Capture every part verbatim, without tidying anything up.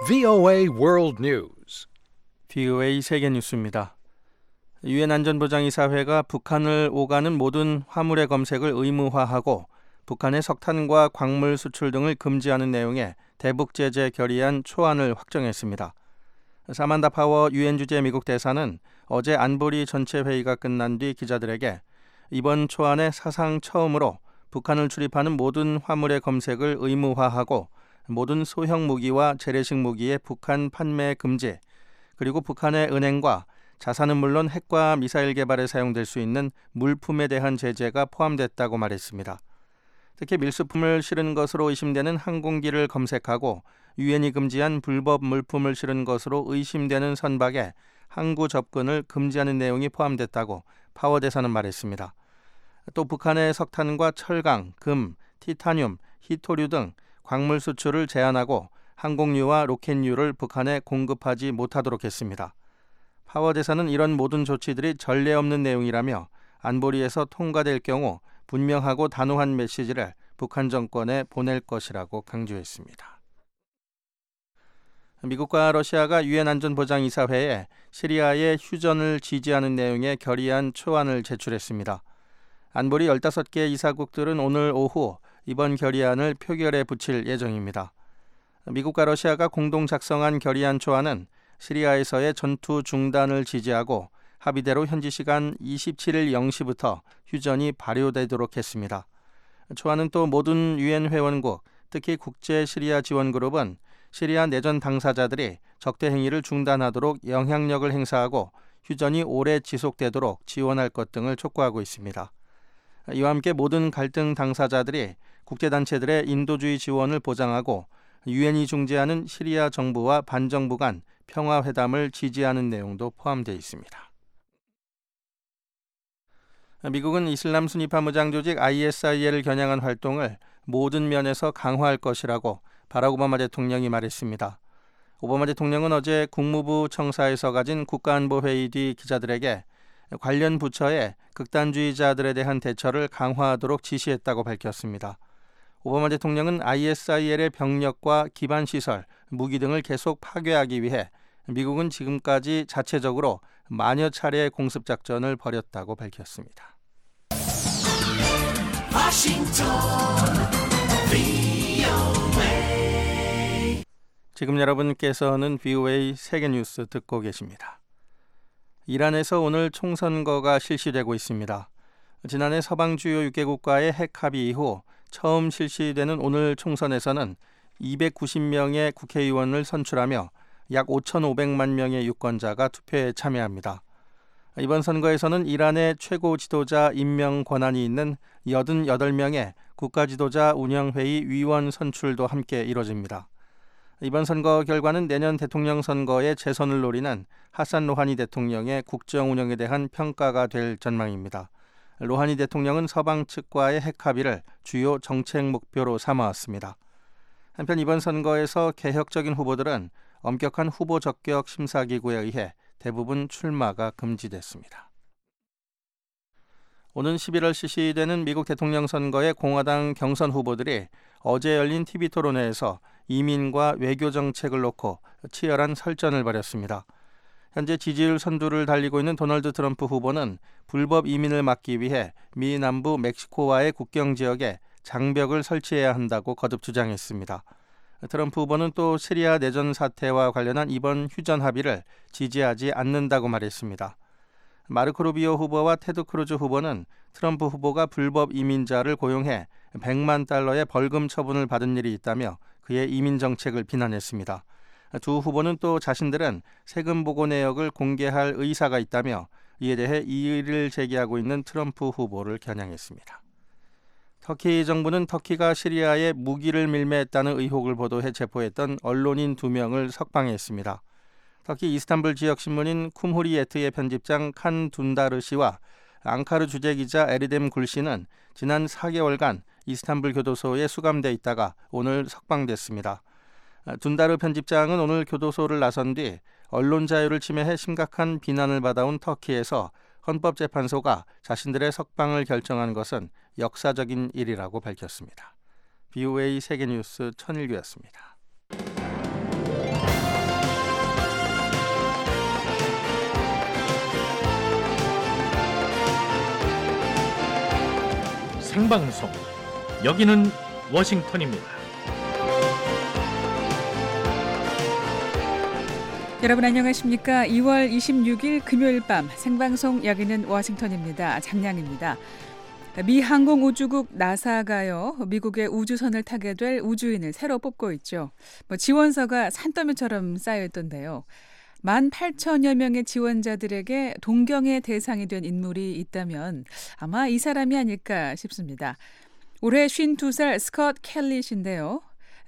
브이오에이 World News. 브이오에이 세계 뉴스입니다. 유엔 안전보장이사회가 북한을 오가는 모든 화물의 검색을 의무화하고 북한의 석탄과 광물 수출 등을 금지하는 내용의 대북 제재 결의안 초안을 확정했습니다. 사만다 파워 유엔 주재 미국 대사는 어제 안보리 전체 회의가 끝난 뒤 기자들에게 이번 초안에 사상 처음으로 북한을 출입하는 모든 화물의 검색을 의무화하고 모든 소형 무기와 재래식 무기의 북한 판매 금지, 그리고 북한의 은행과 자산은 물론 핵과 미사일 개발에 사용될 수 있는 물품에 대한 제재가 포함됐다고 말했습니다. 특히 밀수품을 실은 것으로 의심되는 항공기를 검색하고 유엔이 금지한 불법 물품을 실은 것으로 의심되는 선박에 항구 접근을 금지하는 내용이 포함됐다고 파워 대사는 말했습니다. 또 북한의 석탄과 철강, 금, 티타늄, 히토류 등 광물 수출을 제한하고 항공유와 로켓유를 북한에 공급하지 못하도록 했습니다. 파워 대사는 이런 모든 조치들이 전례 없는 내용이라며 안보리에서 통과될 경우 분명하고 단호한 메시지를 북한 정권에 보낼 것이라고 강조했습니다. 미국과 러시아가 유엔 안전보장이사회에 시리아의 휴전을 지지하는 내용의 결의안 초안을 제출했습니다. 안보리 열다섯 개 이사국들은 오늘 오후 이번 결의안을 표결에 붙일 예정입니다. 미국과 러시아가 공동 작성한 결의안 초안은 시리아에서의 전투 중단을 지지하고 합의대로 현지 시간 이십칠일 영 시부터 휴전이 발효되도록 했습니다. 초안은 또 모든 유엔 회원국, 특히 국제 시리아 지원 그룹은 시리아 내전 당사자들이 적대 행위를 중단하도록 영향력을 행사하고 휴전이 오래 지속되도록 지원할 것 등을 촉구하고 있습니다. 이와 함께 모든 갈등 당사자들이 국제단체들의 인도주의 지원을 보장하고 유엔이 중재하는 시리아 정부와 반정부 간 평화회담을 지지하는 내용도 포함되어 있습니다. 미국은 이슬람 순위파 무장 조직 아이에스아이엘을 겨냥한 활동을 모든 면에서 강화할 것이라고 바락 오바마 대통령이 말했습니다. 오바마 대통령은 어제 국무부 청사에서 가진 국가안보회의 뒤 기자들에게 관련 부처에 극단주의자들에 대한 대처를 강화하도록 지시했다고 밝혔습니다. 오바마 대통령은 아이에스아이엘의 병력과 기반시설, 무기 등을 계속 파괴하기 위해 미국은 지금까지 자체적으로 만여 차례의 공습작전을 벌였다고 밝혔습니다. 워싱턴 브이오에이. 지금 여러분께서는 브이오에이 세계뉴스 듣고 계십니다. 이란에서 오늘 총선거가 실시되고 있습니다. 지난해 서방 주요 육 개국과의 핵 합의 이후 처음 실시되는 오늘 총선에서는 이백구십 명의 국회의원을 선출하며 약 오천오백만 명의 유권자가 투표에 참여합니다. 이번 선거에서는 이란의 최고 지도자 임명 권한이 있는 팔십팔 명의 국가지도자 운영회의 위원 선출도 함께 이뤄집니다. 이번 선거 결과는 내년 대통령 선거에 재선을 노리는 하산 로하니 대통령의 국정 운영에 대한 평가가 될 전망입니다. 로하니 대통령은 서방 측과의 핵 합의를 주요 정책 목표로 삼아왔습니다. 한편 이번 선거에서 개혁적인 후보들은 엄격한 후보 적격 심사기구에 의해 대부분 출마가 금지됐습니다. 오는 십일월 실시되는 미국 대통령 선거의 공화당 경선 후보들이 어제 열린 티비 토론회에서 이민과 외교 정책을 놓고 치열한 설전을 벌였습니다. 현재 지지율 선두를 달리고 있는 도널드 트럼프 후보는 불법 이민을 막기 위해 미 남부 멕시코와의 국경 지역에 장벽을 설치해야 한다고 거듭 주장했습니다. 트럼프 후보는 또 시리아 내전 사태와 관련한 이번 휴전 합의를 지지하지 않는다고 말했습니다. 마르코 루비오 후보와 테드 크루즈 후보는 트럼프 후보가 불법 이민자를 고용해 백만 달러의 벌금 처분을 받은 일이 있다며 그의 이민 정책을 비난했습니다. 두 후보는 또 자신들은 세금 보고 내역을 공개할 의사가 있다며 이에 대해 이의를 제기하고 있는 트럼프 후보를 겨냥했습니다. 터키 정부는 터키가 시리아에 무기를 밀매했다는 의혹을 보도해 체포했던 언론인 두 명을 석방했습니다. 터키 이스탄불 지역 신문인 쿰후리예트의 편집장 칸 둔다르 씨와 앙카르 주재기자 에르뎀 굴 씨는 지난 사 개월간 이스탄불 교도소에 수감돼 있다가 오늘 석방됐습니다. 둔다르 편집장은 오늘 교도소를 나선 뒤 언론 자유를 침해해 심각한 비난을 받아온 터키에서 헌법재판소가 자신들의 석방을 결정한 것은 역사적인 일이라고 밝혔습니다. 브이오에이 세계뉴스 천일규였습니다. 생방송. 여기는 워싱턴입니다. 여러분 안녕하십니까? 이월 이십육일 금요일 밤 생방송 여기는 워싱턴입니다. 장량입니다. 미 항공우주국 나사가요, 미국의 우주선을 타게 될 우주인을 새로 뽑고 있죠. 뭐 지원서가 산더미처럼 쌓여있던데요. 만 팔천여 명의 지원자들에게 동경의 대상이 된 인물이 있다면 아마 이 사람이 아닐까 싶습니다. 올해 쉰두 살 스콧 켈릿인데요.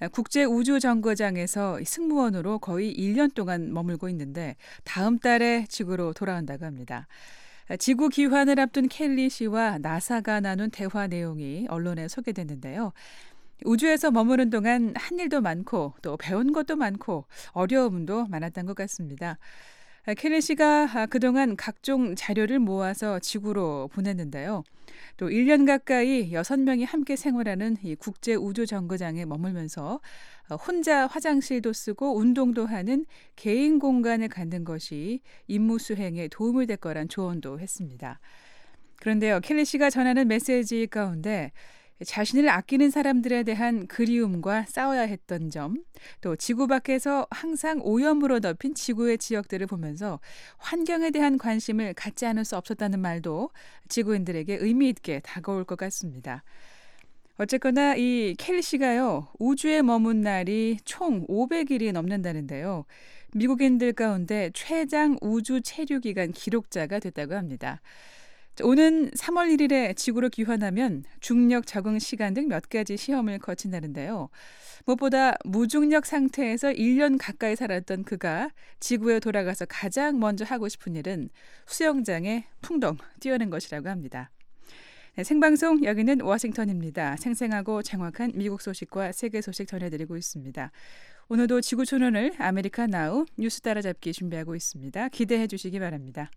국제우주정거장에서 승무원으로 거의 일 년 동안 머물고 있는데 다음 달에 지구로 돌아온다고 합니다. 지구 귀환을 앞둔 켈리 씨와 나사가 나눈 대화 내용이 언론에 소개됐는데요. 우주에서 머무는 동안 한 일도 많고 또 배운 것도 많고 어려움도 많았던 것 같습니다. 켈리 씨가 그동안 각종 자료를 모아서 지구로 보냈는데요. 또 일 년 가까이 여섯 명이 함께 생활하는 이 국제우주정거장에 머물면서 혼자 화장실도 쓰고 운동도 하는 개인 공간을 갖는 것이 임무 수행에 도움이 될 거란 조언도 했습니다. 그런데요, 켈리 씨가 전하는 메시지 가운데 자신을 아끼는 사람들에 대한 그리움과 싸워야 했던 점, 또 지구 밖에서 항상 오염으로 덮인 지구의 지역들을 보면서 환경에 대한 관심을 갖지 않을 수 없었다는 말도 지구인들에게 의미 있게 다가올 것 같습니다. 어쨌거나 이 켈리 씨가요, 우주에 머문 날이 총 오백 일이 넘는다는데요. 미국인들 가운데 최장 우주 체류 기간 기록자가 됐다고 합니다. 오는 삼월 일일에 지구로 귀환하면 중력 적응 시간 등 몇 가지 시험을 거친다는데요. 무엇보다 무중력 상태에서 일 년 가까이 살았던 그가 지구에 돌아가서 가장 먼저 하고 싶은 일은 수영장에 풍덩 뛰어는 것이라고 합니다. 네, 생방송 여기는 워싱턴입니다. 생생하고 정확한 미국 소식과 세계 소식 전해드리고 있습니다. 오늘도 지구촌원을 아메리카 나우 뉴스 따라잡기 준비하고 있습니다. 기대해 주시기 바랍니다.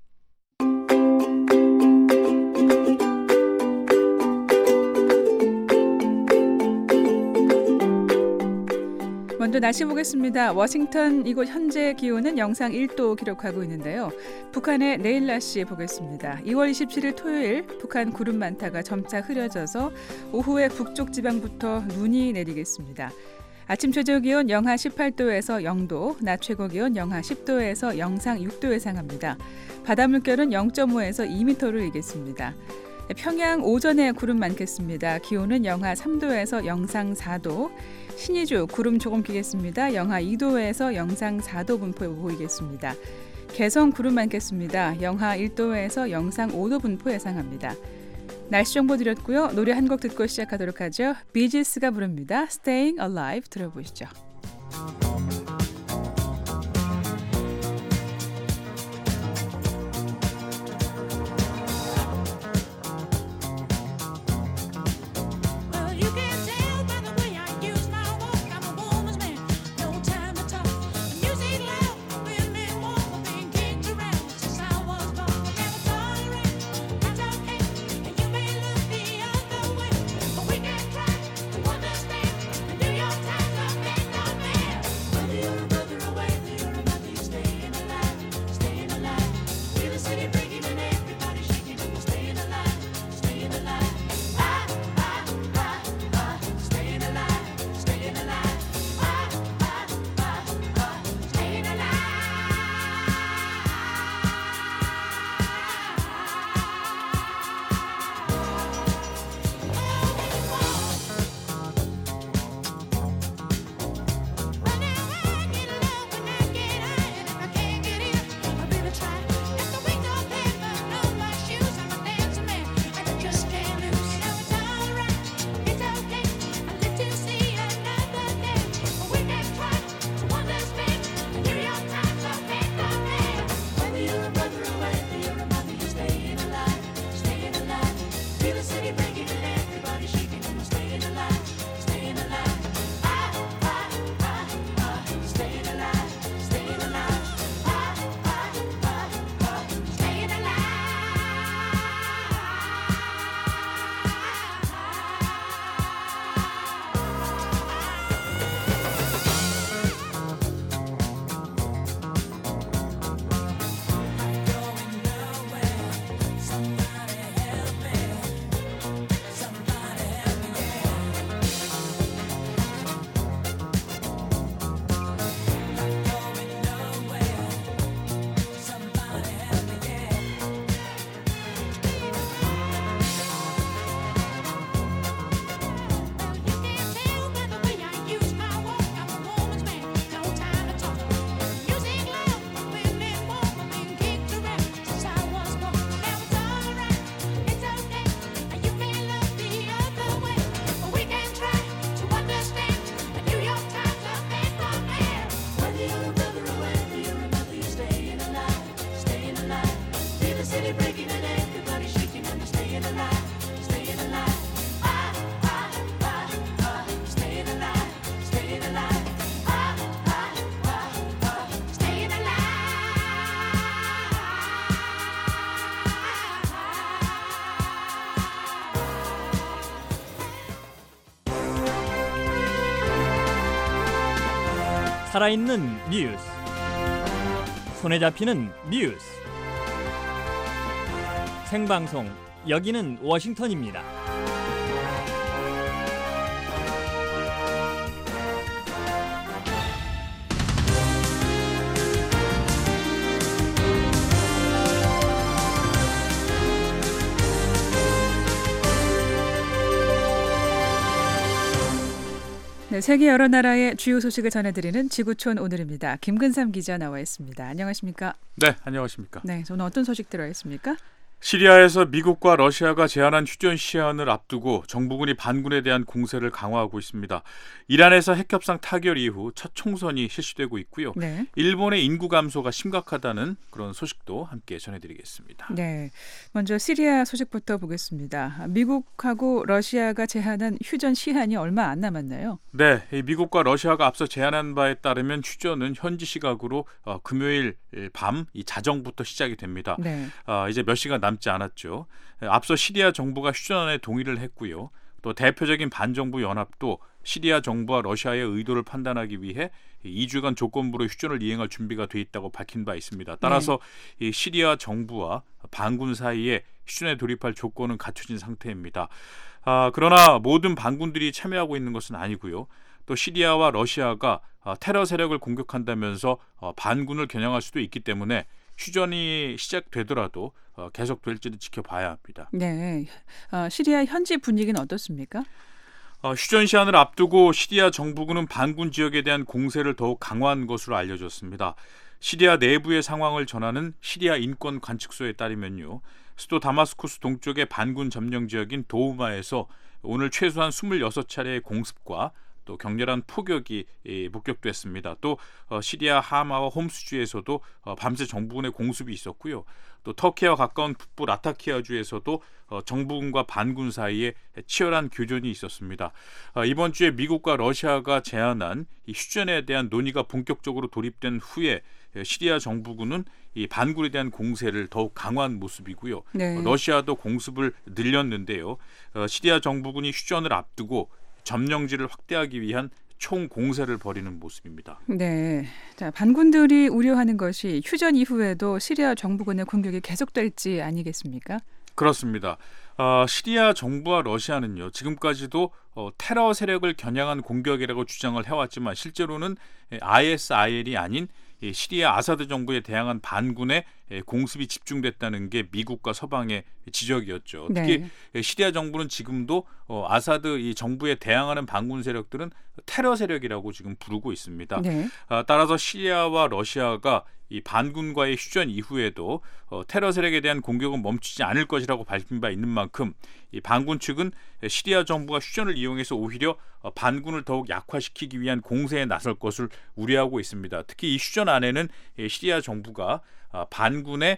먼저 날씨 보겠습니다. 워싱턴 이곳 현재 기온은 영상 일 도 기록하고 있는데요. 북한의 내일 날씨 보겠습니다. 이월 이십칠일 토요일 북한 구름 많다가 점차 흐려져서 오후에 북쪽 지방부터 눈이 내리겠습니다. 아침 최저 기온 영하 십팔 도에서 영 도, 낮 최고 기온 영하 십 도에서 영상 육 도 예상합니다. 바다 물결은 영 점 오에서 이 미터를 일겠습니다. 평양 오전에 구름 많겠습니다. 기온은 영하 삼 도에서 영상 사 도, 신의주 구름 조금 끼겠습니다. 영하 이 도에서 영상 사 도 분포 보이겠습니다. 개성 구름 많겠습니다. 영하 일 도에서 영상 오 도 분포 예상합니다. 날씨 정보 드렸고요. 노래 한 곡 듣고 시작하도록 하죠. 비지스가 부릅니다. Staying Alive 들어보시죠. 살아있는 뉴스, 손에 잡히는 뉴스, 생방송 여기는 워싱턴입니다. 네, 세계 여러 나라의 주요 소식을 전해드리는 지구촌 오늘입니다. 김근삼 기자 나와 있습니다. 안녕하십니까? 네, 안녕하십니까? 네, 오늘 어떤 소식 들어 있습니까? 시리아에서 미국과 러시아가 제안한 휴전 시한을 앞두고 정부군이 반군에 대한 공세를 강화하고 있습니다. 이란에서 핵협상 타결 이후 첫 총선이 실시되고 있고요. 네. 일본의 인구 감소가 심각하다는 그런 소식도 함께 전해드리겠습니다. 네, 먼저 시리아 소식부터 보겠습니다. 미국하고 러시아가 제안한 휴전 시한이 얼마 안 남았나요? 네, 미국과 러시아가 앞서 제안한 바에 따르면 휴전은 현지 시각으로 어, 금요일 밤 이 자정부터 시작이 됩니다. 네. 어, 이제 몇 시간 남지 않았죠. 앞서 시리아 정부가 휴전에 동의를 했고요. 또 대표적인 반정부 연합도 시리아 정부와 러시아의 의도를 판단하기 위해 이 주간 조건부로 휴전을 이행할 준비가 돼 있다고 밝힌 바 있습니다. 따라서 네. 이 시리아 정부와 반군 사이에 휴전에 돌입할 조건은 갖춰진 상태입니다. 아, 그러나 모든 반군들이 참여하고 있는 것은 아니고요. 또 시리아와 러시아가 테러 세력을 공격한다면서 반군을 겨냥할 수도 있기 때문에 휴전이 시작되더라도 계속될지도 지켜봐야 합니다. 네, 어, 시리아 현지 분위기는 어떻습니까? 어, 휴전 시한을 앞두고 시리아 정부군은 반군 지역에 대한 공세를 더욱 강화한 것으로 알려졌습니다. 시리아 내부의 상황을 전하는 시리아 인권 관측소에 따르면요. 수도 다마스쿠스 동쪽의 반군 점령 지역인 도우마에서 오늘 최소한 이십육 차례의 공습과 또 격렬한 포격이 목격됐습니다. 또 시리아 하마와 홈스주에서도 밤새 정부군의 공습이 있었고요. 또 터키와 가까운 북부 라타키아주에서도 정부군과 반군 사이에 치열한 교전이 있었습니다. 이번 주에 미국과 러시아가 제안한 이 휴전에 대한 논의가 본격적으로 돌입된 후에 시리아 정부군은 이 반군에 대한 공세를 더욱 강화한 모습이고요. 네. 러시아도 공습을 늘렸는데요. 시리아 정부군이 휴전을 앞두고 점령지를 확대하기 위한 총 공세를 벌이는 모습입니다. 네, 자 반군들이 우려하는 것이 휴전 이후에도 시리아 정부군의 공격이 계속될지 아니겠습니까? 그렇습니다. 어, 시리아 정부와 러시아는요 지금까지도 어, 테러 세력을 겨냥한 공격이라고 주장을 해왔지만 실제로는 아이에스아이엘이 아닌 시리아 아사드 정부에 대항한 반군의 공습이 집중됐다는 게 미국과 서방의 지적이었죠. 특히 네. 시리아 정부는 지금도 아사드 이 정부에 대항하는 반군 세력들은 테러 세력이라고 지금 부르고 있습니다. 네. 따라서 시리아와 러시아가 이 반군과의 휴전 이후에도 테러 세력에 대한 공격은 멈추지 않을 것이라고 밝힌 바 있는 만큼 이 반군 측은 시리아 정부가 휴전을 이용해서 오히려 반군을 더욱 약화시키기 위한 공세에 나설 것을 우려하고 있습니다. 특히 이 휴전 안에는 시리아 정부가 반군에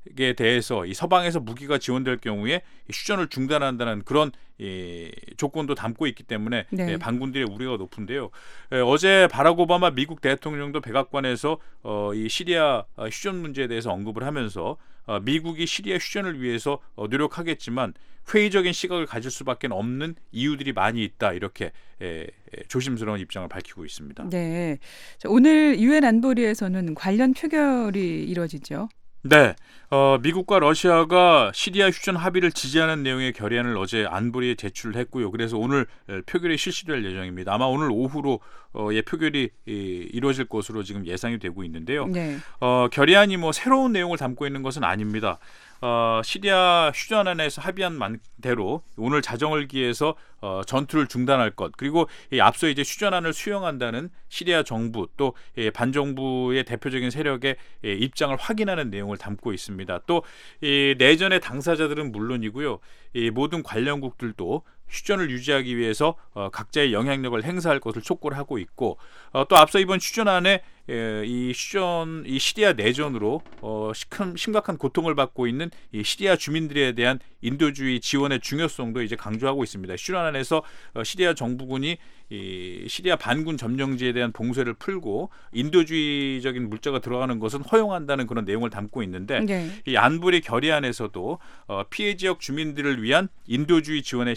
대해서 이 서방에서 무기가 지원될 경우에 휴전을 중단한다는 그런 예, 조건도 담고 있기 때문에 네. 예, 반군들의 우려가 높은데요. 예, 어제 바락 오바마 미국 대통령도 백악관에서 어, 이 시리아 휴전 문제에 대해서 언급을 하면서 어, 미국이 시리아 휴전을 위해서 어, 노력하겠지만 회의적인 시각을 가질 수밖에 없는 이유들이 많이 있다 이렇게 예, 예, 조심스러운 입장을 밝히고 있습니다. 네, 자, 오늘 유엔 안보리에서는 관련 표결이 이루어지죠. 네, 어, 미국과 러시아가 시리아 휴전 합의를 지지하는 내용의 결의안을 어제 안보리에 제출을 했고요. 그래서 오늘 표결이 실시될 예정입니다. 아마 오늘 오후로 어, 예, 표결이 예, 이루어질 것으로 지금 예상이 되고 있는데요. 네. 어, 결의안이 뭐 새로운 내용을 담고 있는 것은 아닙니다. 어, 시리아 휴전안에서 합의한 대로 오늘 자정을 기해서 어, 전투를 중단할 것 그리고 이 앞서 이제 휴전안을 수용한다는 시리아 정부 또 이 반정부의 대표적인 세력의 이 입장을 확인하는 내용을 담고 있습니다. 또 이 내전의 당사자들은 물론이고요, 이 모든 관련국들도 휴전을 유지하기 위해서 어, 각자의 영향력을 행사할 것을 촉구를 하고 있고 어, 또 앞서 이번 휴전안에 에, 이 휴전, 이 시리아 내전으로 어, 심, 심각한 고통을 받고 있는 이 시리아 주민들에 대한 인도주의 지원의 중요성도 이제 강조하고 있습니다. 휴전안에서 어, 시리아 정부군이 이 시리아 반군 점령지에 대한 봉쇄를 풀고 인도주의적인 물자가 들어가는 것은 허용한다는 그런 내용을 담고 있는데 네. 이 안보리 결의안에서도 어, 피해 지역 주민들을 위한 인도주의 지원의 시급성을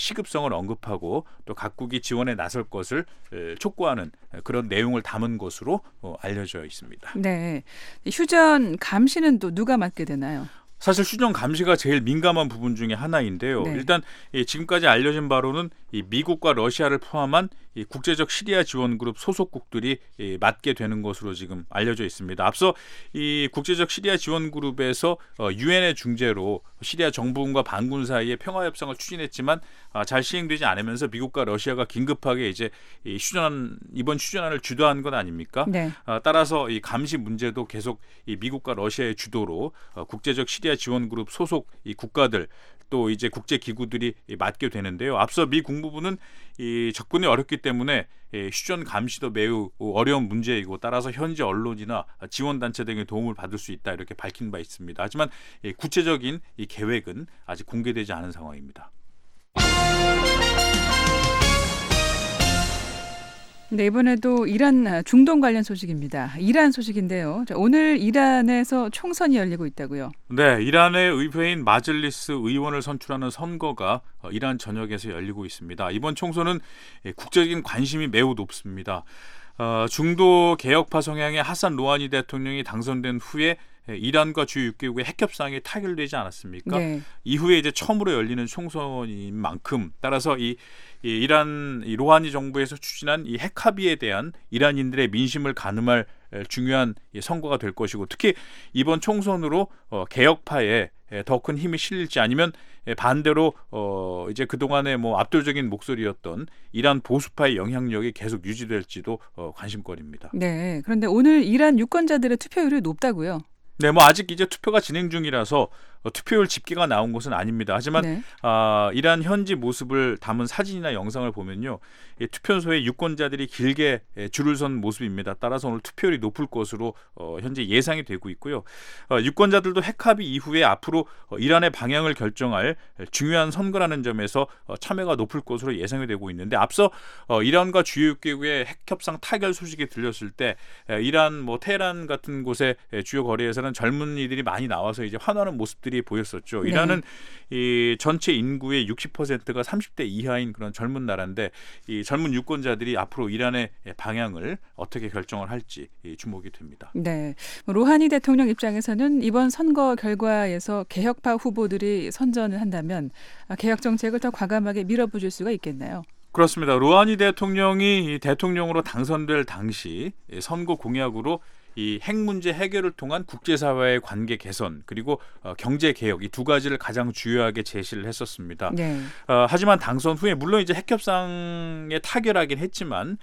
협상을 언급하고 또 각국이 지원에 나설 것을 촉구하는 그런 내용을 담은 것으로 알려져 있습니다. 네, 휴전 감시는 또 누가 맡게 되나요? 사실 휴전 감시가 제일 민감한 부분 중에 하나인데요. 네. 일단 지금까지 알려진 바로는 이 미국과 러시아를 포함한 이 국제적 시리아 지원 그룹 소속국들이 맡게 되는 것으로 지금 알려져 있습니다. 앞서 이 국제적 시리아 지원 그룹에서 유엔의 중재로 시리아 정부군과 반군 사이의 평화 협상을 추진했지만 잘 시행되지 않으면서 미국과 러시아가 긴급하게 이제 이 휴전 이번 휴전안을 주도한 것 아닙니까? 네. 따라서 이 감시 문제도 계속 이 미국과 러시아의 주도로 국제적 시리아 지원 그룹 소속 이 국가들 또 이제 국제 기구들이 맡게 되는데요. 앞서 미 국무부는 이 접근이 어렵기 때문에 휴전 감시도 매우 어려운 문제이고 따라서 현지 언론이나 지원 단체 등의 도움을 받을 수 있다 이렇게 밝힌 바 있습니다. 하지만 구체적인 이 계획은 아직 공개되지 않은 상황입니다. 네, 이번에도 이란 중동 관련 소식입니다. 이란 소식인데요. 자, 오늘 이란에서 총선이 열리고 있다고요. 네, 이란의 의회인 마즐리스 의원을 선출하는 선거가 이란 전역에서 열리고 있습니다. 이번 총선은 국제적인 관심이 매우 높습니다. 어, 중도 개혁파 성향의 하산 로하니 대통령이 당선된 후에 이란과 주요 육 개국의 핵협상이 타결되지 않았습니까? 네. 이후에 이제 처음으로 열리는 총선인 만큼 따라서 이, 이 이란 이 로하니 정부에서 추진한 이 핵합의에 대한 이란인들의 민심을 가늠할 중요한 선거가 될 것이고 특히 이번 총선으로 어, 개혁파에 더 큰 힘이 실릴지 아니면 반대로 어, 이제 그동안의 뭐 압도적인 목소리였던 이란 보수파의 영향력이 계속 유지될지도 어, 관심거리입니다. 네. 그런데 오늘 이란 유권자들의 투표율이 높다고요. 네, 뭐 아직 이제 투표가 진행 중이라서 어, 투표율 집계가 나온 것은 아닙니다. 하지만 네. 아, 이란 현지 모습을 담은 사진이나 영상을 보면요, 이 투표소에 유권자들이 길게 예, 줄을 선 모습입니다. 따라서 오늘 투표율이 높을 것으로 어, 현재 예상이 되고 있고요. 어, 유권자들도 핵합의 이후에 앞으로 어, 이란의 방향을 결정할 중요한 선거라는 점에서 어, 참여가 높을 것으로 예상이 되고 있는데 앞서 어, 이란과 주요 육 개국의 핵협상 타결 소식이 들렸을 때 에, 이란 뭐 테헤란 같은 곳의 에, 주요 거리에서는 젊은이들이 많이 나와서 이제 환호하는 모습들이 보였었죠. 이란은 네. 이 전체 인구의 육십 퍼센트가 삼십 대 이하인 그런 젊은 나라인데 이 젊은 유권자들이 앞으로 이란의 방향을 어떻게 결정을 할지 주목이 됩니다. 네, 로하니 대통령 입장에서는 이번 선거 결과에서 개혁파 후보들이 선전을 한다면 개혁 정책을 더 과감하게 밀어붙일 수가 있겠나요? 그렇습니다. 로하니 대통령이 대통령으로 당선될 당시 선거 공약으로 이 핵 문제 해결을 통한 국제사회의 관계 개선 그리고 어, 경제 개혁 이 두 가지를 가장 주요하게 제시를 했었습니다. 네. 어, 하지만 당선 후에 물론 이제 핵협상에 타결하긴 했지만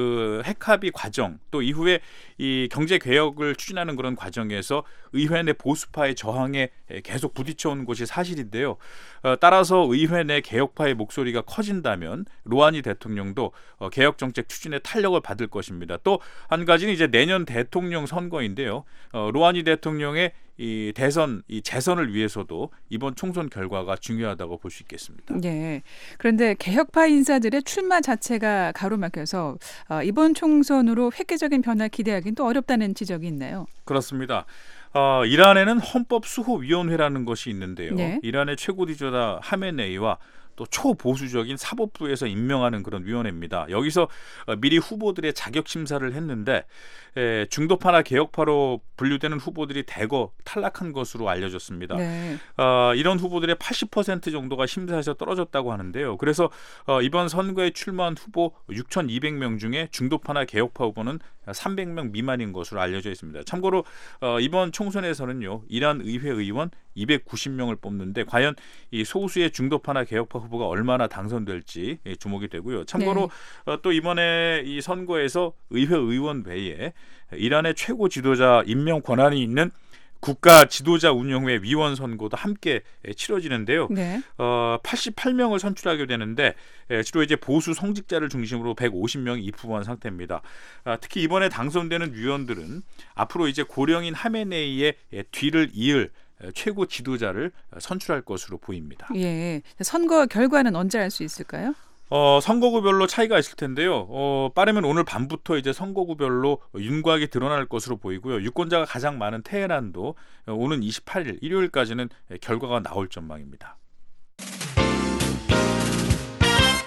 그 핵합의 과정 또 이후에 이 경제 개혁을 추진하는 그런 과정에서 의회 내 보수파의 저항에 계속 부딪혀온 것이 사실인데요. 어, 따라서 의회 내 개혁파의 목소리가 커진다면 로하니 대통령도 어, 개혁 정책 추진에 탄력을 받을 것입니다. 또 한 가지는 이제 내년 대통령 선거인데요. 어, 로하니 대통령의 이 대선, 이 재선을 위해서도 이번 총선 결과가 중요하다고 볼 수 있겠습니다. 네. 그런데 개혁파 인사들의 출마 자체가 가로막혀서 어, 이번 총선으로 획기적인 변화 기대하기는 또 어렵다는 지적이 있나요? 그렇습니다. 어, 이란에는 헌법수호위원회라는 것이 있는데요. 네. 이란의 최고 지도자 하메네이와 또 초보수적인 사법부에서 임명하는 그런 위원회입니다. 여기서 미리 후보들의 자격 심사를 했는데 에, 중도파나 개혁파로 분류되는 후보들이 대거 탈락한 것으로 알려졌습니다. 네. 어, 이런 후보들의 팔십 퍼센트 정도가 심사에서 떨어졌다고 하는데요. 그래서 어, 이번 선거에 출마한 후보 육천이백 명 중에 중도파나 개혁파 후보는 삼백 명 미만인 것으로 알려져 있습니다. 참고로 어, 이번 총선에서는요, 이란 의회 의원 이백구십 명을 뽑는데 과연 이 소수의 중도파나 개혁파 후보가 얼마나 당선될지 주목이 되고요. 참고로 네. 어, 또 이번에 이 선거에서 의회 의원 외에 이란의 최고 지도자 임명 권한이 있는 국가 지도자 운영회 위원 선거도 함께 치러지는데요. 네. 어, 팔십팔 명을 선출하게 되는데 주로 이제 보수 성직자를 중심으로 백오십 명이 입후보한 상태입니다. 아, 특히 이번에 당선되는 위원들은 앞으로 이제 고령인 하메네이의 뒤를 이을 최고 지도자를 선출할 것으로 보입니다. 예. 선거 결과는 언제 알 수 있을까요? 어, 선거구별로 차이가 있을 텐데요. 어, 빠르면 오늘 밤부터 이제 선거구별로 윤곽이 드러날 것으로 보이고요. 유권자가 가장 많은 테헤란도 오는 이십팔 일 일요일까지는 결과가 나올 전망입니다.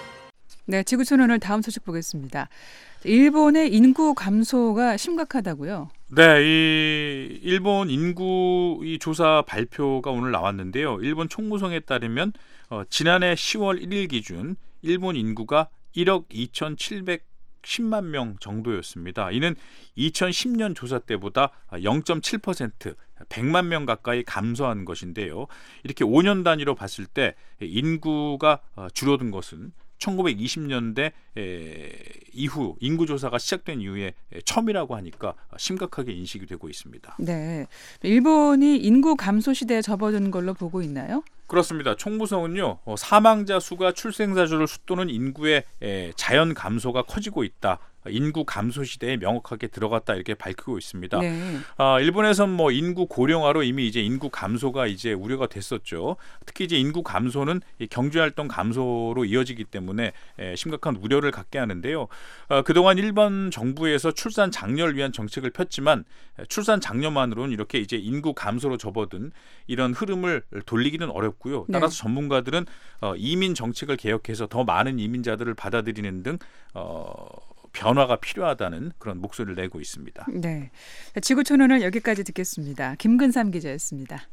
네, 지구촌 오늘 다음 소식 보겠습니다. 일본의 인구 감소가 심각하다고요? 네, 이 일본 인구 이 조사 발표가 오늘 나왔는데요. 일본 총무성에 따르면 어, 지난해 시월 일일 기준 일본 인구가 일억 이천칠백십만 명 정도였습니다. 이는 이천십 년 조사 때보다 영 점 칠 퍼센트, 백만 명 가까이 감소한 것인데요. 이렇게 오 년 단위로 봤을 때 인구가 줄어든 것은 천구백이십 년대 이후 인구조사가 시작된 이후에 처음이라고 하니까 심각하게 인식이 되고 있습니다. 네, 일본이 인구 감소 시대에 접어든 걸로 보고 있나요? 그렇습니다. 총무성은요, 사망자 수가 출생자 수를 숫도는 인구의 자연 감소가 커지고 있다. 인구 감소 시대에 명확하게 들어갔다 이렇게 밝히고 있습니다. 네. 아, 일본에선 뭐 인구 고령화로 이미 이제 인구 감소가 이제 우려가 됐었죠. 특히 이제 인구 감소는 경제 활동 감소로 이어지기 때문에 에, 심각한 우려를 갖게 하는데요. 아, 그동안 일본 정부에서 출산 장려를 위한 정책을 폈지만 출산 장려만으로는 이렇게 이제 인구 감소로 접어든 이런 흐름을 돌리기는 어렵고요. 따라서 네. 전문가들은 어, 이민 정책을 개혁해서 더 많은 이민자들을 받아들이는 등 어, 변화가 필요하다는 그런 목소리를 내고 있습니다. 네, 지구촌 오늘 여기까지 듣겠습니다. 김근삼 기자였습니다.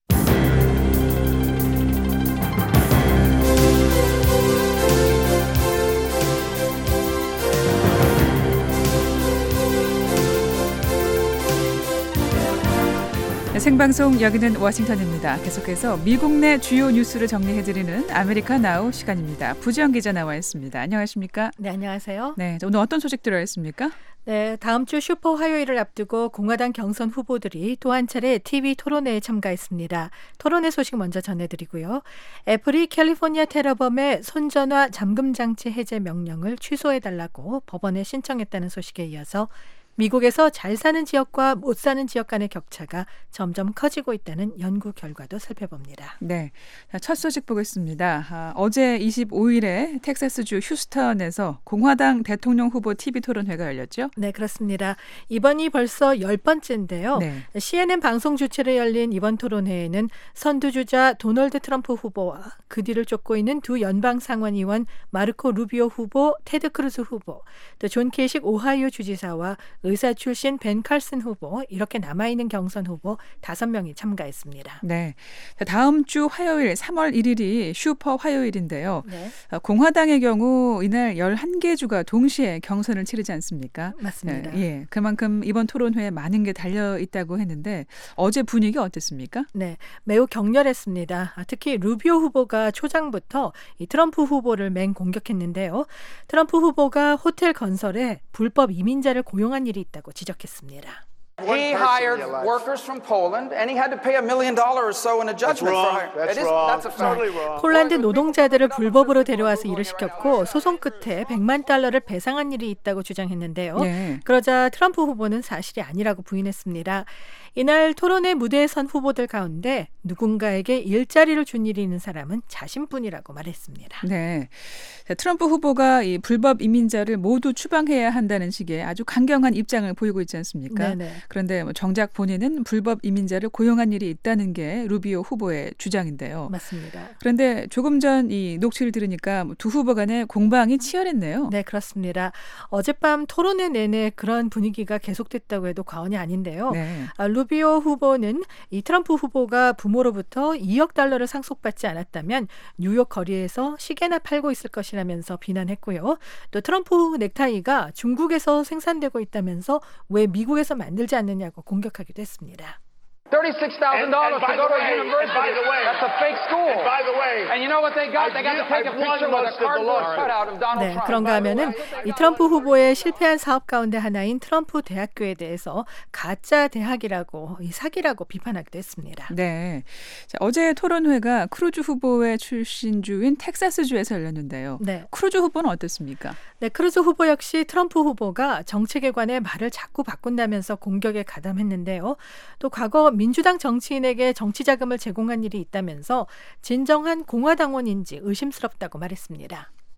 생방송 여기는 워싱턴입니다. 계속해서 미국 내 주요 뉴스를 정리해드리는 아메리카 나우 시간입니다. 부지영 기자 나와 있습니다. 안녕하십니까? 네, 안녕하세요. 네, 오늘 어떤 소식 들어있습니까? 네, 다음 주 슈퍼 화요일을 앞두고 공화당 경선 후보들이 또 한 차례 티비 토론회에 참가했습니다. 토론회 소식 먼저 전해드리고요. 애플이 캘리포니아 테러범의 손전화 잠금 장치 해제 명령을 취소해달라고 법원에 신청했다는 소식에 이어서 미국에서 잘 사는 지역과 못 사는 지역 간의 격차가 점점 커지고 있다는 연구 결과도 살펴봅니다. 네, 첫 소식 보겠습니다. 아, 어제 이십오일에 텍사스주 휴스턴에서 공화당 대통령 후보 티비 토론회가 열렸죠? 네, 그렇습니다. 이번이 벌써 열 번째인데요. 네. 씨엔엔 방송 주최로 열린 이번 토론회에는 선두주자 도널드 트럼프 후보와 그 뒤를 쫓고 있는 두 연방 상원의원 마르코 루비오 후보, 테드 크루즈 후보, 또 존 케이식 오하이오 주지사와 의사 출신 벤 칼슨 후보, 이렇게 남아있는 경선 후보 다섯 명이 참가했습니다. 네, 다음 주 화요일 삼월 일일이 슈퍼 화요일인데요. 네. 공화당의 경우 이날 열한 개 주가 동시에 경선을 치르지 않습니까? 맞습니다. 네, 예, 그만큼 이번 토론회에 많은 게 달려있다고 했는데 어제 분위기 어땠습니까? 네, 매우 격렬했습니다. 특히 루비오 후보가 초장부터 이 트럼프 후보를 맹공격했는데요. 트럼프 후보가 호텔 건설에 불법 이민자를 고용한 일이 있다고 지적했습니다. He hired workers from Poland, and he had to pay a million dollars or so in a judgment for hiring. That's It is, wrong. that's a fact. Totally wrong. 폴란드 노동자들을 불법으로 데려와서 일을 시켰고 소송 끝에 백만 달러를 배상한 일이 있다고 주장했는데요. 네. 그러자 트럼프 후보는 사실이 아니라고 부인했습니다. 이날 토론회 무대에 선 후보들 가운데 누군가에게 일자리를 준 일이 있는 사람은 자신뿐이라고 말했습니다. 네, 트럼프 후보가 이 불법 이민자를 모두 추방해야 한다는 식의 아주 강경한 입장을 보이고 있지 않습니까? 네네. 그런데 뭐 정작 본인은 불법 이민자를 고용한 일이 있다는 게 루비오 후보의 주장인데요. 맞습니다. 그런데 조금 전 이 녹취를 들으니까 두 후보 간의 공방이 치열했네요. 네, 그렇습니다. 어젯밤 토론회 내내 그런 분위기가 계속됐다고 해도 과언이 아닌데요. 네. 아, 루비오 후보는 이 트럼프 후보가 부모로부터 이억 달러를 상속받지 않았다면 뉴욕 거리에서 시계나 팔고 있을 것이라면서 비난했고요. 또 트럼프 넥타이가 중국에서 생산되고 있다면서 왜 미국에서 만들지 않느냐고 공격하기도 했습니다. thirty-six thousand dollars to go to a university. That's a fake school. And by the way, And you know what they got? They got to take a picture with a cardboard cutout of Donald 네, Trump. 그런가 하면은 이 트럼프 후보의 실패한 사업 가운데 하나인 트럼프 대학교에 대해서 가짜 대학이라고, 이 사기라고 비판하기도 했습니다. 네. 자, 어제 토론회가 크루즈 후보의 출신주인 텍사스주에서 열렸는데요. 네. 크루즈 후보는 어땠습니까? 네, 크루즈 후보 역시 트럼프 후보가 정책에 관해 말을 자꾸 바꾼다면서 공격에 가담했는데요. 또 과거 민주당 정치인에게 정치 자금을 제공한 일이 있다면서 진정한 공화당원인지 의심스럽다고 말했습니다.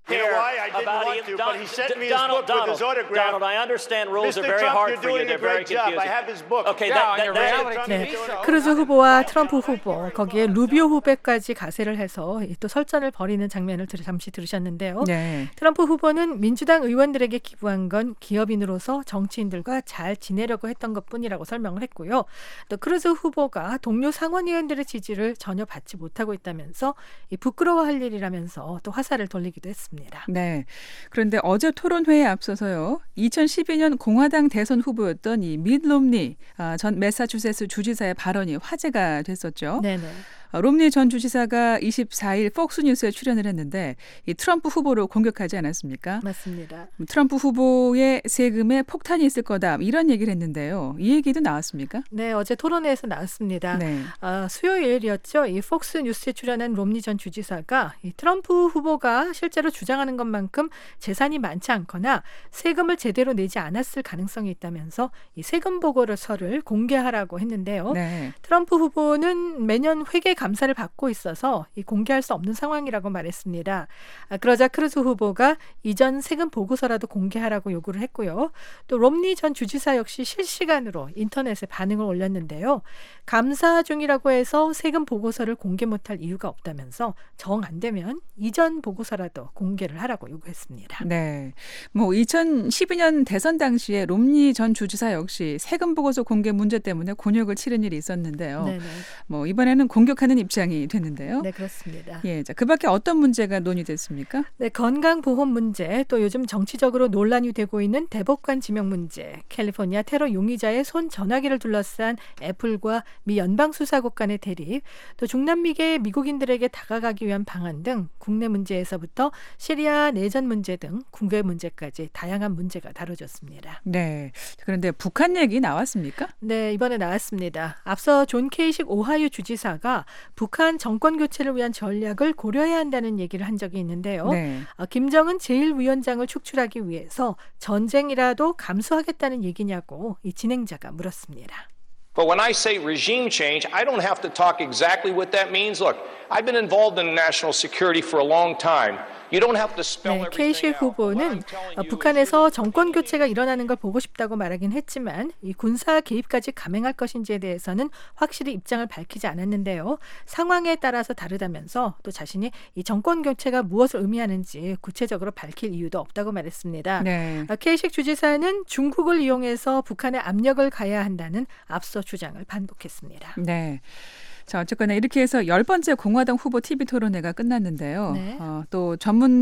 You know why? I didn't want to, but he sent me his book with his autograph. Donald, I understand rules are very hard for you. They're very confusing. I have his book. Okay, that, that, that, 네, 크루즈 후보와 트럼프 후보 거기에 루비오 후보까지 가세를 해서 또 설전을 벌이는 장면을 잠시 들으셨는데요. 네. 트럼프 후보는 민주당 의원들에게 기부한 건 기업인으로서 정치인들과 잘 지내려고 했던 것뿐이라고 설명을 했고요. 또 크루즈 후보가 동료 상원의원들의 지지를 전혀 받지 못하고 있다면서 이 부끄러워할 일이라면서 또 화살을 돌리기도 했습니다. 네. 그런데 어제 토론회에 앞서서요. 이천십이 년 공화당 대선 후보였던 이 밋 롬니 전 매사추세츠 주지사의 발언이 화제가 됐었죠. 네네. 롬니 전 주지사가 이십사 일 폭스뉴스에 출연을 했는데 이 트럼프 후보를 공격하지 않았습니까? 맞습니다. 트럼프 후보의 세금에 폭탄이 있을 거다 이런 얘기를 했는데요. 이 얘기도 나왔습니까? 네, 어제 토론회에서 나왔습니다. 네. 아, 수요일이었죠. 이 폭스뉴스에 출연한 롬니 전 주지사가 이 트럼프 후보가 실제로 주장하는 것만큼 재산이 많지 않거나 세금을 제대로 내지 않았을 가능성이 있다면서 이 세금 보고서를 공개하라고 했는데요. 네. 트럼프 후보는 매년 회계 감사를 받고 있어서 이 공개할 수 없는 상황이라고 말했습니다. 아, 그러자 크루즈 후보가 이전 세금 보고서라도 공개하라고 요구를 했고요. 또 롬니 전 주지사 역시 실시간으로 인터넷에 반응을 올렸는데요. 감사 중이라고 해서 세금 보고서를 공개 못할 이유가 없다면서 정 안 되면 이전 보고서라도 공개를 하라고 요구했습니다. 네, 뭐 이천십이 년 대선 당시에 롬니 전 주지사 역시 세금 보고서 공개 문제 때문에 곤욕을 치른 일이 있었는데요. 네네. 뭐 이번에는 공격하는 입장이 됐는데요. 네, 그렇습니다. 예, 자, 그밖에 어떤 문제가 논의됐습니까? 네, 건강보험 문제, 또 요즘 정치적으로 논란이 되고 있는 대법관 지명 문제, 캘리포니아 테러 용의자의 손 전화기를 둘러싼 애플과 미 연방수사국 간의 대립, 또 중남미계 미국인들에게 다가가기 위한 방안 등 국내 문제에서부터 시리아 내전 문제 등 국외 문제까지 다양한 문제가 다뤄졌습니다. 네, 그런데 북한 얘기 나왔습니까? 네, 이번에 나왔습니다. 앞서 존 케이식 오하이오 주지사가 북한 정권 교체를 위한 전략을 고려해야 한다는 얘기를 한 적이 있는데요. 네. 어, 김정은 제일 위원장을 축출하기 위해서 전쟁이라도 감수하겠다는 얘기냐고 이 진행자가 물었습니다. But when I say regime change, I don't have to talk exactly what that means. Look, I've been involved in national security for a long time. You don't have to spell 네, everything 케이시 out. 후보는 어, 북한에서 정권 교체가 일어나는 걸 보고 싶다고 말하긴 했지만 이 군사 개입까지 감행할 것인지에 대해서는 확실히 입장을 밝히지 않았는데요. 상황에 따라서 다르다면서 또 자신이 이 정권 교체가 무엇을 의미하는지 구체적으로 밝힐 이유도 없다고 말했습니다. 네. 어, 케이식 주지사는 중국을 이용해서 북한에 압력을 가해야 한다는 앞서 주장을 반복했습니다. 네. 자, 어쨌거나 이렇게 해서 열 번째 공화당 후보 티비 토론회가 끝났는데요. 네. 어, 또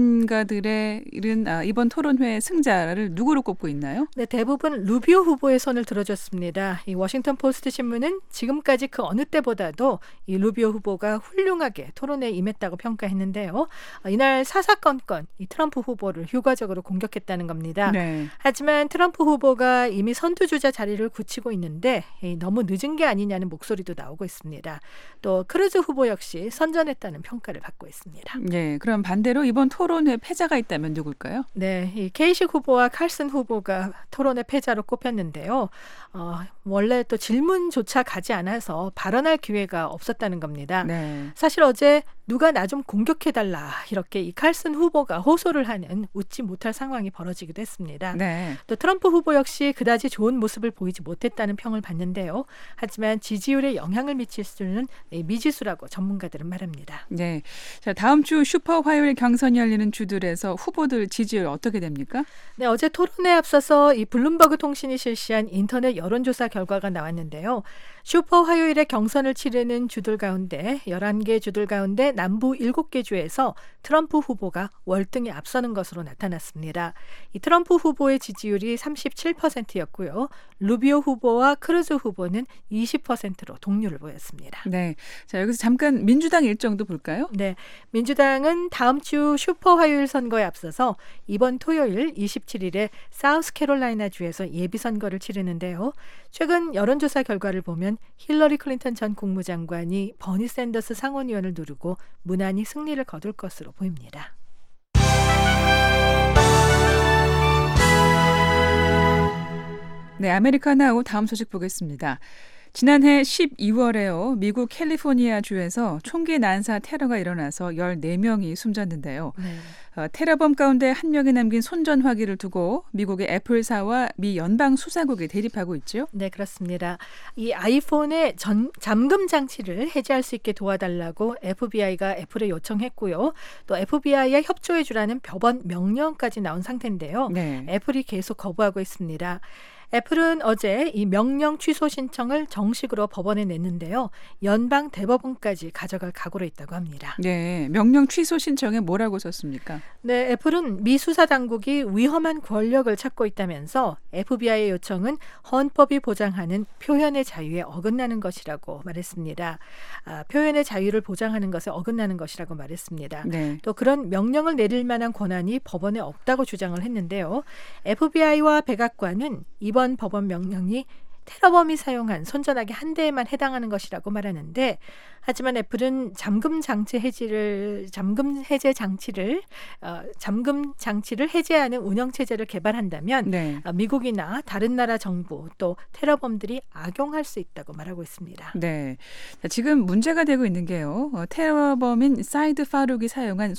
전문가들의 이른 아, 이번 토론회 승자를 누구로 꼽고 있나요? 네, 대부분 루비오 후보의 손을 들어줬습니다. 이 워싱턴 포스트 신문은 지금까지 그 어느 때보다도 이 루비오 후보가 훌륭하게 토론회에 임했다고 평가했는데요. 어, 이날 사사건건 이 트럼프 후보를 효과적으로 공격했다는 겁니다. 네. 하지만 트럼프 후보가 이미 선두주자 자리를 굳히고 있는데 이, 너무 늦은 게 아니냐는 목소리도 나오고 있습니다. 또 크루즈 후보 역시 선전했다는 평가를 받고 있습니다. 네, 그럼 반대로 이번 토론회 패자가 있다면 누굴까요? 네, 이 케이식 후보와 칼슨 후보가 토론의 패자로 꼽혔는데요. 어, 원래 또 질문조차 가지 않아서 발언할 기회가 없었다는 겁니다. 네. 사실 어제 누가 나 좀 공격해달라 이렇게 이 칼슨 후보가 호소를 하는 웃지 못할 상황이 벌어지기도 했습니다. 네. 또 트럼프 후보 역시 그다지 좋은 모습을 보이지 못했다는 평을 받는데요. 하지만 지지율에 영향을 미칠 수는 미지수라고 전문가들은 말합니다. 네. 자, 다음 주 슈퍼 화요일 경선이 열리는 주들에서 후보들 지지율 어떻게 됩니까? 네, 어제 토론에 앞서서 이 블룸버그 통신이 실시한 인터넷 여론조사 결과가 나왔는데요. 슈퍼 화요일에 경선을 치르는 주들 가운데 열한 개 주들 가운데 남부 일곱 개 주에서 트럼프 후보가 월등히 앞서는 것으로 나타났습니다. 이 트럼프 후보의 지지율이 삼십칠 퍼센트였고요. 루비오 후보와 크루즈 후보는 이십 퍼센트로 동률을 보였습니다. 네. 자, 여기서 잠깐 민주당 일정도 볼까요? 네. 민주당은 다음 주 슈퍼 화요일 선거에 앞서서 이번 토요일 이십칠 일에 사우스캐롤라이나 주에서 예비선거를 치르는데요. 최근 여론조사 결과를 보면 힐러리 클린턴 전 국무장관이 버니 샌더스 상원의원을 누르고 무난히 승리를 거둘 것으로 보입니다. 네, 아메리카나우 다음 소식 보겠습니다. 지난해 십이월에요. 미국 캘리포니아 주에서 총기 난사 테러가 일어나서 열네 명이 숨졌는데요. 네. 어, 테러범 가운데 한 명이 남긴 손전화기를 두고 미국의 애플사와 미 연방 수사국이 대립하고 있죠. 네, 그렇습니다. 이 아이폰의 전, 잠금 장치를 해제할 수 있게 도와달라고 에프비아이가 애플에 요청했고요. 또 에프비아이에 협조해 주라는 법원 명령까지 나온 상태인데요. 네. 애플이 계속 거부하고 있습니다. 애플은 어제 이 명령 취소 신청을 정식으로 법원에 냈는데요. 연방 대법원까지 가져갈 각오로 있다고 합니다. 네, 명령 취소 신청에 뭐라고 썼습니까? 네, 애플은 미 수사 당국이 위험한 권력을 찾고 있다면서 에프비아이의 요청은 헌법이 보장하는 표현의 자유에 어긋나는 것이라고 말했습니다. 아, 표현의 자유를 보장하는 것에 어긋나는 것이라고 말했습니다. 네. 또 그런 명령을 내릴 만한 권한이 법원에 없다고 주장을 했는데요. 에프비아이와 백악관은 이번 법원 명령이 테러범이 사용한 손전화기 한 대에만 해당하는 것이라고 말하는데, 하지만 애플은 잠금 장치 해지를 잠금 해제 장치를 어, 잠금 장치를 해제하는 운영 체제를 개발한다면 네. 어, 미국이나 다른 나라 정부 또 테러범들이 악용할 수 있다고 말하고 있습니다. 네, 자, 지금 문제가 되고 있는 게요. 어, 테러범인 사이드 파룩이 사용한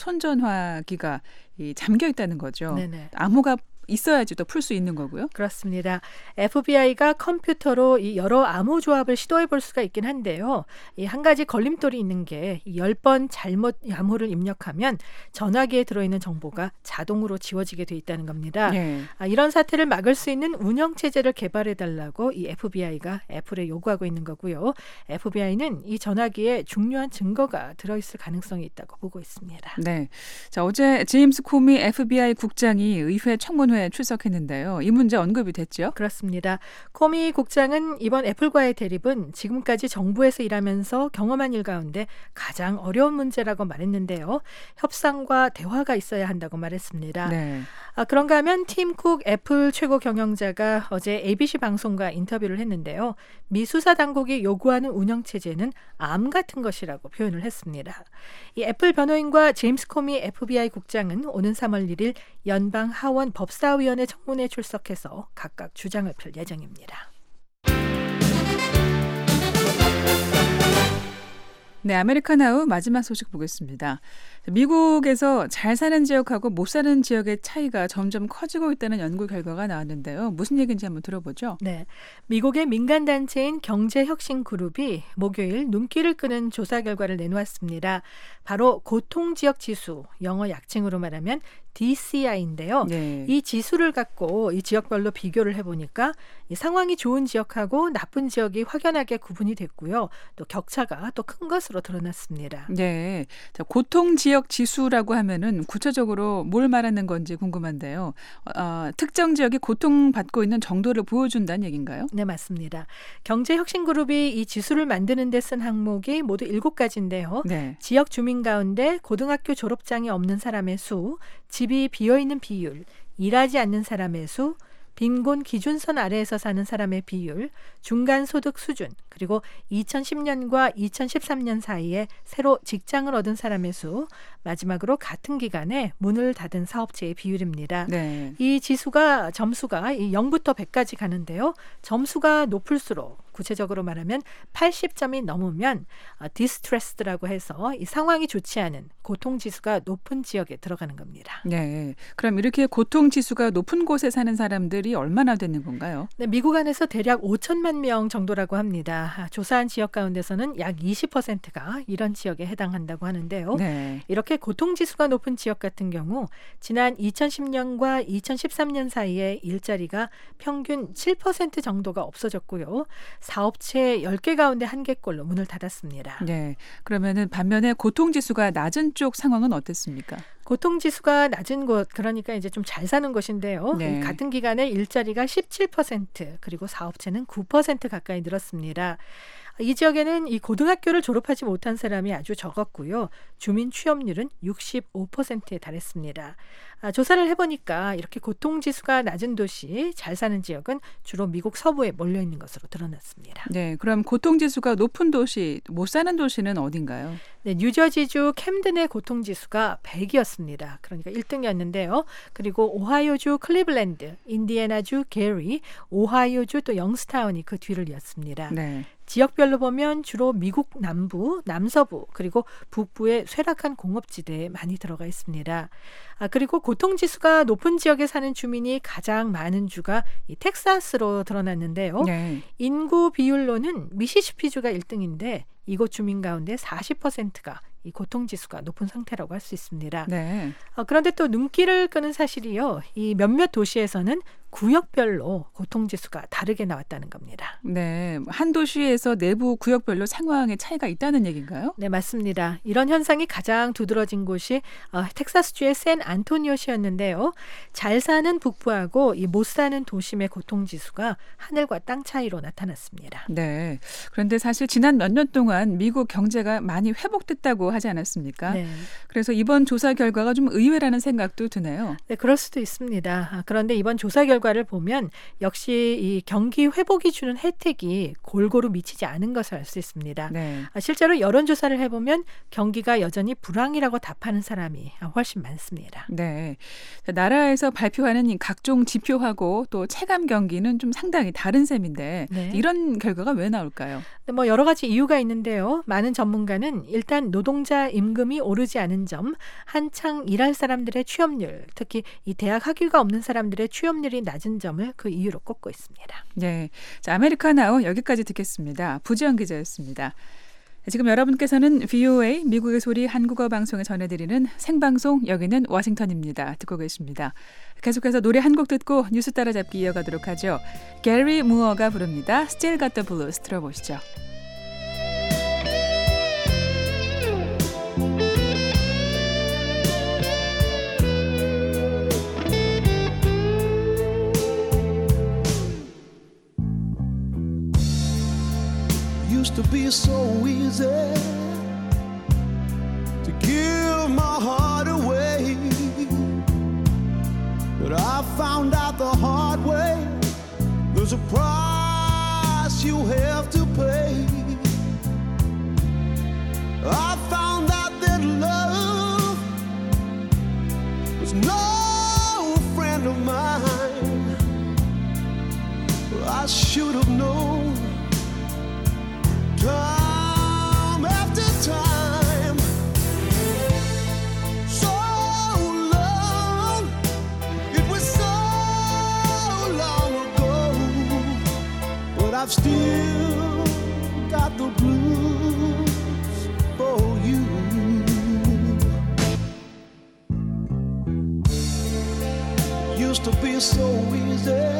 손전화기가 이, 잠겨 있다는 거죠. 네네. 암호가 있어야지 또 풀 수 있는 거고요. 그렇습니다. 에프비아이가 컴퓨터로 이 여러 암호 조합을 시도해 볼 수가 있긴 한데요. 이 한 가지 걸림돌이 있는 게 열 번 잘못 암호를 입력하면 전화기에 들어있는 정보가 자동으로 지워지게 돼 있다는 겁니다. 네. 아, 이런 사태를 막을 수 있는 운영 체제를 개발해 달라고 이 에프비아이가 애플에 요구하고 있는 거고요. 에프비아이는 이 전화기에 중요한 증거가 들어있을 가능성이 있다고 보고 있습니다. 네. 자, 어제 제임스 코미 에프비아이 국장이 의회 청문회에 출석했는데요. 이 문제 언급이 됐죠? 그렇습니다. 코미 국장은 이번 애플과의 대립은 지금까지 정부에서 일하면서 경험한 일 가운데 가장 어려운 문제라고 말했는데요. 협상과 대화가 있어야 한다고 말했습니다. 네. 아, 그런가 하면 팀 쿡 애플 최고 경영자가 어제 에이비씨 방송과 인터뷰를 했는데요. 미 수사 당국이 요구하는 운영 체제는 암 같은 것이라고 표현을 했습니다. 이 애플 변호인과 제임스 코미 에프비아이 국장은 오는 삼월 일일 연방 하원 법사위원회 청문회에 출석해서 각각 주장을 펼 예정입니다. 네, 아메리카나우 마지막 소식 보겠습니다. 미국에서 잘 사는 지역하고 못 사는 지역의 차이가 점점 커지고 있다는 연구 결과가 나왔는데요. 무슨 얘기인지 한번 들어보죠. 네, 미국의 민간단체인 경제혁신그룹이 목요일 눈길을 끄는 조사 결과를 내놓았습니다. 바로 고통지역지수, 영어 약칭으로 말하면 디씨아이인데요. 네. 이 지수를 갖고 이 지역별로 비교를 해보니까 이 상황이 좋은 지역하고 나쁜 지역이 확연하게 구분이 됐고요. 또 격차가 또 큰 것으로 드러났습니다. 네, 자, 고통지역 지수라고 하면은 구체적으로 뭘 말하는 건지 궁금한데요. 어, 특정 지역이 고통받고 있는 정도를 보여준다는 얘기인가요? 네, 맞습니다. 경제혁신그룹이 이 지수를 만드는 데 쓴 항목이 모두 일곱 가지인데요. 네. 지역 주민 가운데 고등학교 졸업장이 없는 사람의 수, 집이 비어있는 비율, 일하지 않는 사람의 수, 빈곤 기준선 아래에서 사는 사람의 비율, 중간 소득 수준, 그리고 이천십 년과 이천십삼 년 사이에 새로 직장을 얻은 사람의 수, 마지막으로 같은 기간에 문을 닫은 사업체의 비율입니다. 네. 이 지수가 점수가 영부터 백까지 가는데요. 점수가 높을수록 구체적으로 말하면 팔십 점이 넘으면 디스트레스드라고 해서 이 상황이 좋지 않은 고통지수가 높은 지역에 들어가는 겁니다. 네. 그럼 이렇게 고통지수가 높은 곳에 사는 사람들이 얼마나 되는 건가요? 네, 미국 안에서 대략 오천만 명 정도라고 합니다. 조사한 지역 가운데서는 약 이십 퍼센트가 이런 지역에 해당한다고 하는데요. 네. 이렇게 고통지수가 높은 지역 같은 경우 지난 이천십 년과 이천십삼 년 사이에 일자리가 평균 칠 퍼센트 정도가 없어졌고요. 사업체 열 개 가운데 한 개꼴로 문을 닫았습니다. 네. 그러면은 반면에 고통지수가 낮은 쪽 상황은 어땠습니까? 고통지수가 낮은 곳, 그러니까 이제 좀 잘 사는 곳인데요. 네. 같은 기간에 일자리가 십칠 퍼센트, 그리고 사업체는 구 퍼센트 가까이 늘었습니다. 이 지역에는 이 고등학교를 졸업하지 못한 사람이 아주 적었고요. 주민 취업률은 육십오 퍼센트에 달했습니다. 아, 조사를 해보니까 이렇게 고통지수가 낮은 도시, 잘 사는 지역은 주로 미국 서부에 몰려있는 것으로 드러났습니다. 네, 그럼 고통지수가 높은 도시, 못 사는 도시는 어딘가요? 네, 뉴저지주 캠든의 고통지수가 백이었습니다. 그러니까 일 등이었는데요. 그리고 오하이오주 클리블랜드, 인디애나주 게리, 오하이오주 또 영스타운이 그 뒤를 이었습니다. 네. 지역별로 보면 주로 미국 남부, 남서부 그리고 북부의 쇠락한 공업지대에 많이 들어가 있습니다. 아, 그리고 고통지수가 높은 지역에 사는 주민이 가장 많은 주가 이 텍사스로 드러났는데요. 네. 인구 비율로는 미시시피주가 일 등인데 이곳 주민 가운데 사십 퍼센트가 이 고통지수가 높은 상태라고 할 수 있습니다. 네. 어, 그런데 또 눈길을 끄는 사실이요. 이 몇몇 도시에서는 구역별로 고통지수가 다르게 나왔다는 겁니다. 네, 한 도시에서 내부 구역별로 상황의 차이가 있다는 얘기인가요? 네, 맞습니다. 이런 현상이 가장 두드러진 곳이 어, 텍사스주의 샌안토니오시였는데요. 잘 사는 북부하고 이 못 사는 도심의 고통지수가 하늘과 땅 차이로 나타났습니다. 네, 그런데 사실 지난 몇 년 동안 미국 경제가 많이 회복됐다고 하지 않았습니까? 네. 그래서 이번 조사 결과가 좀 의외라는 생각도 드네요. 네, 그럴 수도 있습니다. 아, 그런데 이번 조사 결과를 보면 역시 이 경기 회복이 주는 혜택이 골고루 미치지 않은 것을 알 수 있습니다. 네. 아, 실제로 여론조사를 해보면 경기가 여전히 불황이라고 답하는 사람이 훨씬 많습니다. 네, 나라에서 발표하는 이 각종 지표하고 또 체감 경기는 좀 상당히 다른 셈인데 네. 이런 결과가 왜 나올까요? 네, 뭐 여러 가지 이유가 있는데요. 많은 전문가는 일단 노동자 임금이 오르지 않은 점, 한창 일할 사람들의 취업률, 특히 이 대학 학위가 없는 사람들의 취업률이 낮은 점을 그 이유로 꼽고 있습니다. 네, 자, 아메리카나우 여기까지 듣겠습니다. 부지영 기자였습니다. 지금 여러분께서는 브이오에이 미국의 소리 한국어 방송에 전해드리는 생방송 여기는 워싱턴입니다. 듣고 계십니다. 계속해서 노래 한 곡 듣고 뉴스 따라잡기 이어가도록 하죠. 게리 무어가 부릅니다. Still Got the Blues 들어보시죠. Used to be so easy to give my heart away, but I found out the hard way there's a price you have to pay. I found out that love was no friend of mine. I should have known time after time, so long, it was so long ago, but I've still got the blues for you. Used to be so easy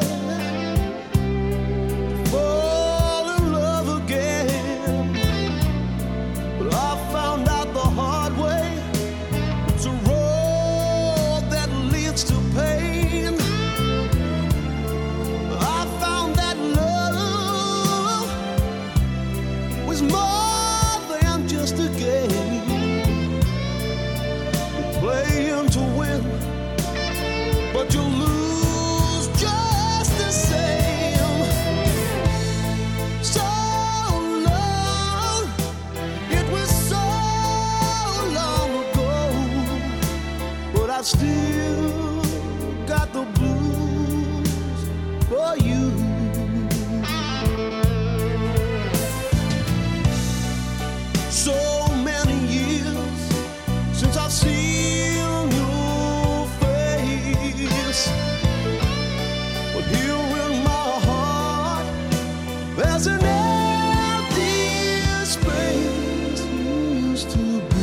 fall in love again, but I found out the hard way it's a road that leads to pain. I found that love was more than just a game. You're playing to win, but you lose just the same. So long, it was so long ago, but I've still got the blues for you. So many years since I've seen your face, but here in my heart there's an empty space you used to be.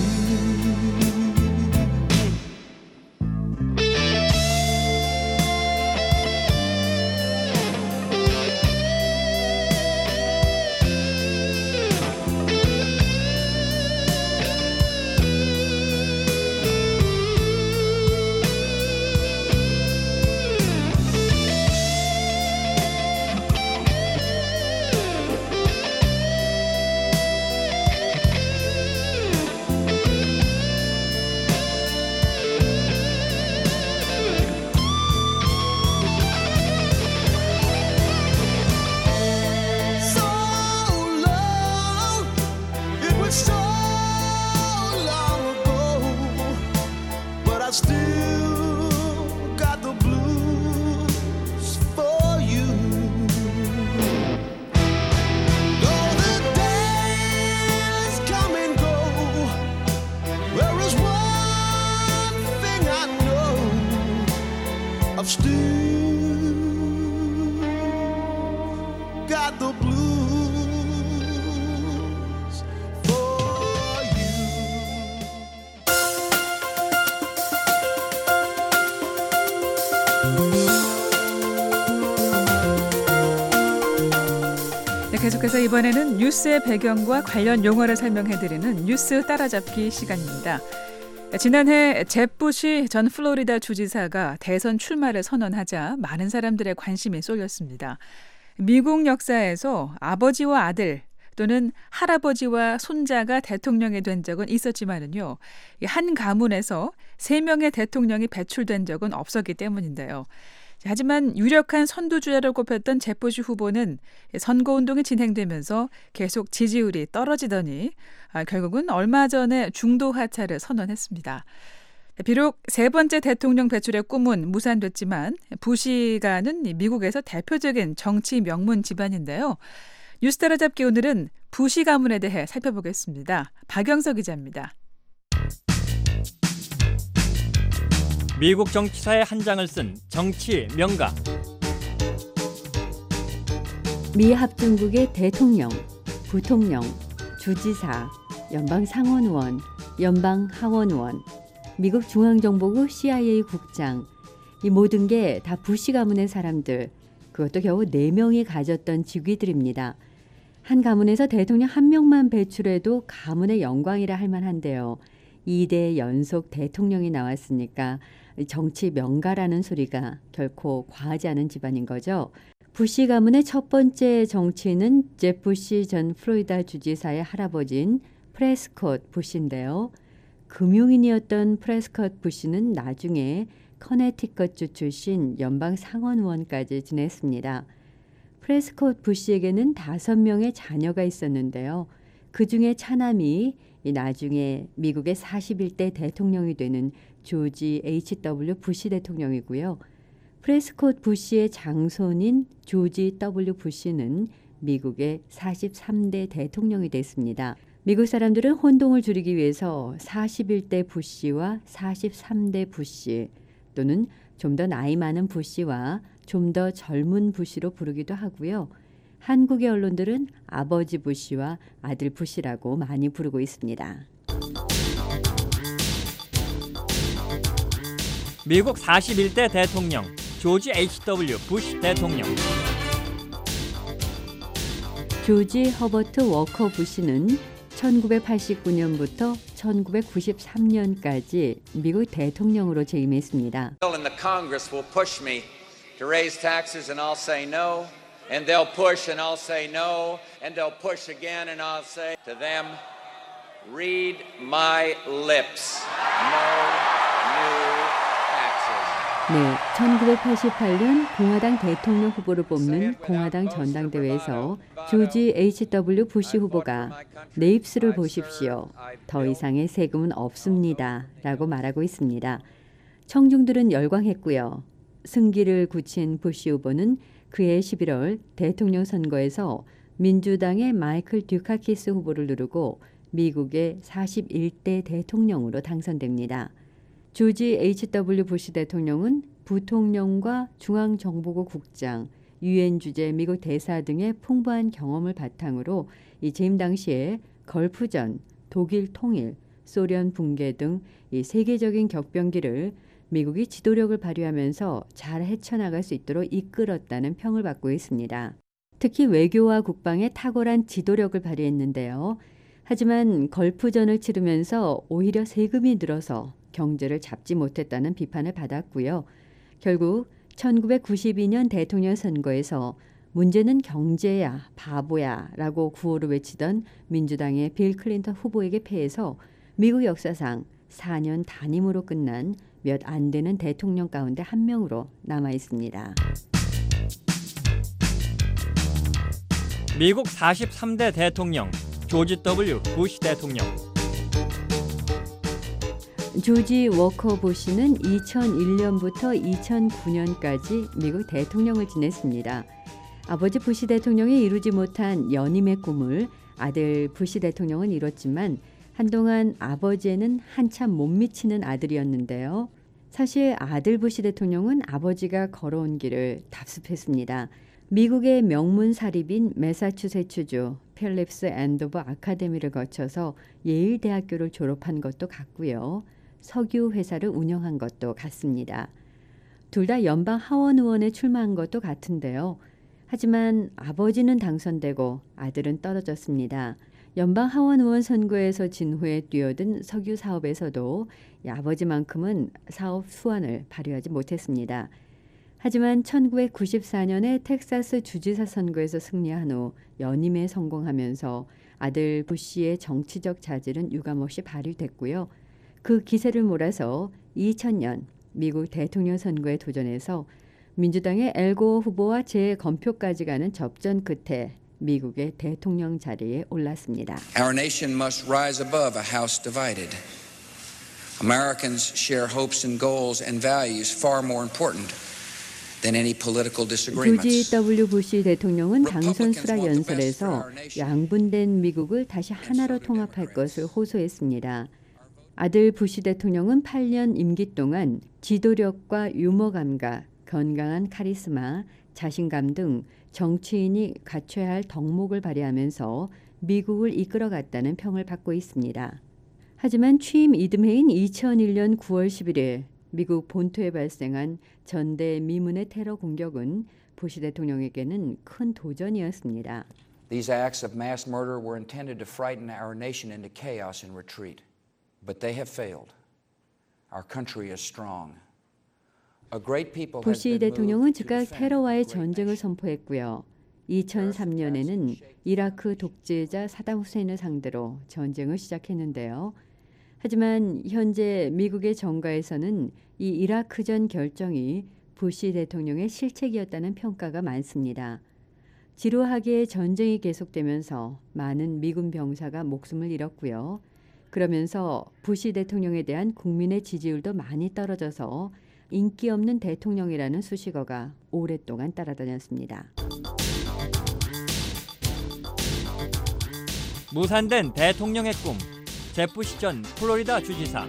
계속해서 이번에는 뉴스의 배경과 관련 용어를 설명해드리는 뉴스 따라잡기 시간입니다. 지난해 잽 부시 전 플로리다 주지사가 대선 출마를 선언하자 많은 사람들의 관심이 쏠렸습니다. 미국 역사에서 아버지와 아들 또는 할아버지와 손자가 대통령이 된 적은 있었지만은요, 한 가문에서 세 명의 대통령이 배출된 적은 없었기 때문인데요. 하지만 유력한 선두주자로 꼽혔던 잽 부시 후보는 선거운동이 진행되면서 계속 지지율이 떨어지더니 결국은 얼마 전에 중도 하차를 선언했습니다. 비록 세 번째 대통령 배출의 꿈은 무산됐지만 부시가는 미국에서 대표적인 정치 명문 집안인데요. 뉴스 따라잡기 오늘은 부시 가문에 대해 살펴보겠습니다. 박영석 기자입니다. 미국 정치사의 한 장을 쓴 정치 명가. 미 합중국의 대통령, 부통령, 주지사, 연방상원의원, 연방하원의원, 미국 중앙정보국 씨아이에이 국장, 이 모든 게 다 부시 가문의 사람들, 그것도 겨우 네 명이 가졌던 직위들입니다. 한 가문에서 대통령 한 명만 배출해도 가문의 영광이라 할 만한데요. 이 대 연속 대통령이 나왔으니까 정치 명가라는 소리가 결코 과하지 않은 집안인 거죠. 부시 가문의 첫 번째 정치인은 잽 부시 전 플로리다 주지사의 할아버지인 프레스콧 부시인데요. 금융인이었던 프레스콧 부시는 나중에 커네티컷주 출신 연방 상원의원까지 지냈습니다. 프레스콧 부시에게는 다섯 명의 자녀가 있었는데요. 그중에 차남이 나중에 미국의 사십일 대 대통령이 되는 조지 에이치 더블유 부시 대통령이고요. 프레스콧 부시의 장손인 조지 더블유 부시는 미국의 사십삼 대 대통령이 됐습니다. 미국 사람들은 혼동을 줄이기 위해서 사십일 대 부시와 사십삼 대 부시 또는 좀 더 나이 많은 부시와 좀 더 젊은 부시로 부르기도 하고요. 한국의 언론들은 아버지 부시와 아들 부시라고 많이 부르고 있습니다. 미국 사십일 대 대통령 조지 에이치 더블유 부시 대통령. 조지 허버트 워커 부시는 천구백팔십구 년부터 천구백구십삼 년까지 미국 대통령으로 재임했습니다. And the Congress will push me to raise taxes and I'll say no. And they'll push and I'll say no. And they'll push again and I'll say to them, read my lips. No new taxes. 네, 천구백팔십팔 년 공화당 대통령 후보를 뽑는 공화당 전당대회에서 조지 에이치 더블유 부시 후보가 내 입술을 보십시오. 더 이상의 세금은 없습니다. 라고 말하고 있습니다. 청중들은 열광했고요. 승기를 굳힌 부시 후보는 그해 십일월 대통령 선거에서 민주당의 마이클 듀카키스 후보를 누르고 미국의 사십일 대 대통령으로 당선됩니다. 조지 에이치 더블유 부시 대통령은 부통령과 중앙정보국 국장, 유엔 주재 미국 대사 등의 풍부한 경험을 바탕으로 이 재임 당시에 걸프전, 독일 통일, 소련 붕괴 등 이 세계적인 격변기를 미국이 지도력을 발휘하면서 잘 헤쳐나갈 수 있도록 이끌었다는 평을 받고 있습니다. 특히 외교와 국방에 탁월한 지도력을 발휘했는데요. 하지만 걸프전을 치르면서 오히려 세금이 늘어서 경제를 잡지 못했다는 비판을 받았고요. 결국 천구백구십이 년 대통령 선거에서 문제는 경제야, 바보야 라고 구호를 외치던 민주당의 빌 클린턴 후보에게 패해서 미국 역사상 사 년 단임으로 끝난 몇 안 되는 대통령 가운데 한 명으로 남아 있습니다. 미국 사십삼 대 대통령 조지 더블유 부시 대통령. 조지 워커 부시는 이천일 년부터 이천구 년까지 미국 대통령을 지냈습니다. 아버지 부시 대통령이 이루지 못한 연임의 꿈을 아들 부시 대통령은 이뤘지만 한동안 아버지에는 한참 못 미치는 아들이었는데요. 사실 아들 부시 대통령은 아버지가 걸어온 길을 답습했습니다. 미국의 명문 사립인 매사추세츠주 필립스 앤도버 아카데미를 거쳐서 예일 대학교를 졸업한 것도 같고요. 석유 회사를 운영한 것도 같습니다. 둘 다 연방 하원 의원에 출마한 것도 같은데요. 하지만 아버지는 당선되고 아들은 떨어졌습니다. 연방 하원 의원 선거에서 진 후에 뛰어든 석유 사업에서도 아버지만큼은 사업 수완을 발휘하지 못했습니다. 하지만 천구백구십사 년에 텍사스 주지사 선거에서 승리한 후 연임에 성공하면서 아들 부시의 정치적 자질은 유감없이 발휘됐고요. 그 기세를 몰아서 이천 년 미국 대통령 선거에 도전해서 민주당의 엘고어 후보와 재검표까지 가는 접전 끝에 미국의 대통령 자리에 올랐습니다. Our nation must rise above a house divided. Americans share hopes and goals and values far more important than any political disagreements. 조지 더블유 부시 대통령은 당선 수락 연설에서 양분된 미국을 다시 하나로 통합할 것을 호소했습니다. 아들 부시 대통령은 팔 년 임기 동안 지도력과 유머 감각, 건강한 카리스마, 자신감 등 정치인이 갖춰야 할 덕목을 발휘하면서 미국을 이끌어갔다는 평을 받고 있습니다. 하지만 취임 이듬해인 이천일 년 구월 십일일 미국 본토에 발생한 전대미문의 테러 공격은 부시 대통령에게는 큰 도전이었습니다. These acts of mass murder were intended to frighten our nation into chaos and retreat. But they have failed. Our country is strong. 부시 대통령은 즉각 테러와의 전쟁을 선포했고요. 이천삼 년에는 이라크 독재자 사담 후세인을 상대로 전쟁을 시작했는데요. 하지만 현재 미국의 정가에서는 이 이라크전 결정이 부시 대통령의 실책이었다는 평가가 많습니다. 지루하게 전쟁이 계속되면서 많은 미군 병사가 목숨을 잃었고요. 그러면서 부시 대통령에 대한 국민의 지지율도 많이 떨어져서 인기 없는 대통령이라는 수식어가 오랫동안 따라다녔습니다. 무산된 대통령의 꿈, 제프시 전 플로리다 주지사.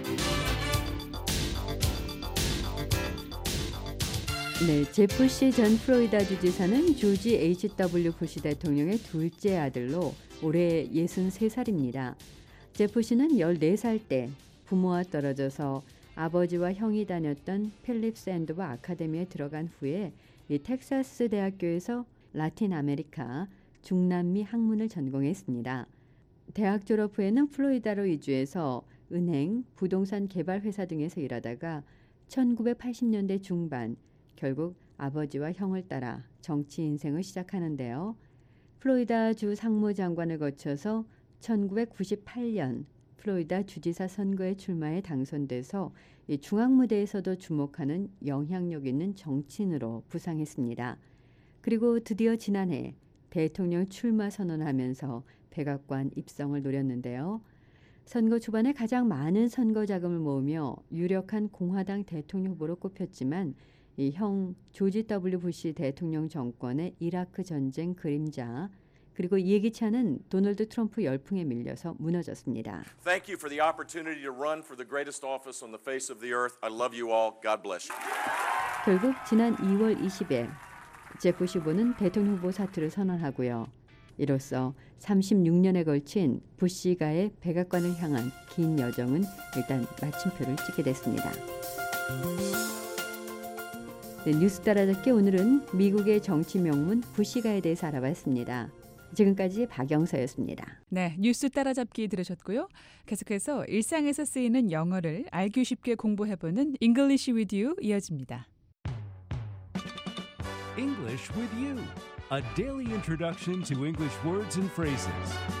네, 제프시 전 플로리다 주지사는 조지 에이치 더블유 부시 대통령의 둘째 아들로 올해 예순세 살입니다. 제프시는 열네 살 때 부모와 떨어져서 아버지와 형이 다녔던 필립스 앤도버 아카데미에 들어간 후에 이 텍사스 대학교에서 라틴 아메리카, 중남미 학문을 전공했습니다. 대학 졸업 후에는 플로리다로 이주해서 은행, 부동산 개발 회사 등에서 일하다가 천구백팔십 년대 중반 결국 아버지와 형을 따라 정치 인생을 시작하는데요. 플로리다 주 상무장관을 거쳐서 천구백구십팔 년 플로리다 주지사 선거에 출마해 당선돼서 이 중앙무대에서도 주목하는 영향력 있는 정치인으로 부상했습니다. 그리고 드디어 지난해 대통령 출마 선언하면서 백악관 입성을 노렸는데요. 선거 초반에 가장 많은 선거 자금을 모으며 유력한 공화당 대통령 후보로 꼽혔지만 이 형 조지 더블유 부시 대통령 정권의 이라크 전쟁 그림자 그리고 예기치 않은 도널드 트럼프 열풍에 밀려서 무너졌습니다. Thank you for the opportunity to run for the greatest office on the face of the earth. I love you all. God bless you. 결국 지난 이월 이십일 제프시 후보는 대통령 후보 사퇴를 선언하고요. 이로써 삼십육 년에 걸친 부시가의 백악관을 향한 긴 여정은 일단 마침표를 찍게 됐습니다. 네, 뉴스 따라잡기 오늘은 미국의 정치 명문 부시가에 대해서 알아봤습니다. 지금까지 박영서였습니다. 네, 뉴스 따라잡기 들으셨고요. 계속해서 일상에서 쓰이는 영어를 알기 쉽게 공부해보는 English with You 이어집니다. English with You, a daily introduction to English words and phrases.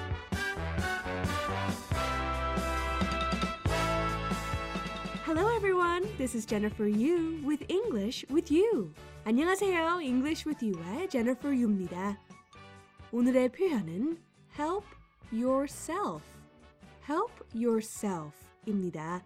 Hello everyone, this is Jennifer Yu with English with You. 안녕하세요, English with You의 Jennifer Yu입니다. 오늘의 표현은 help yourself, help yourself입니다.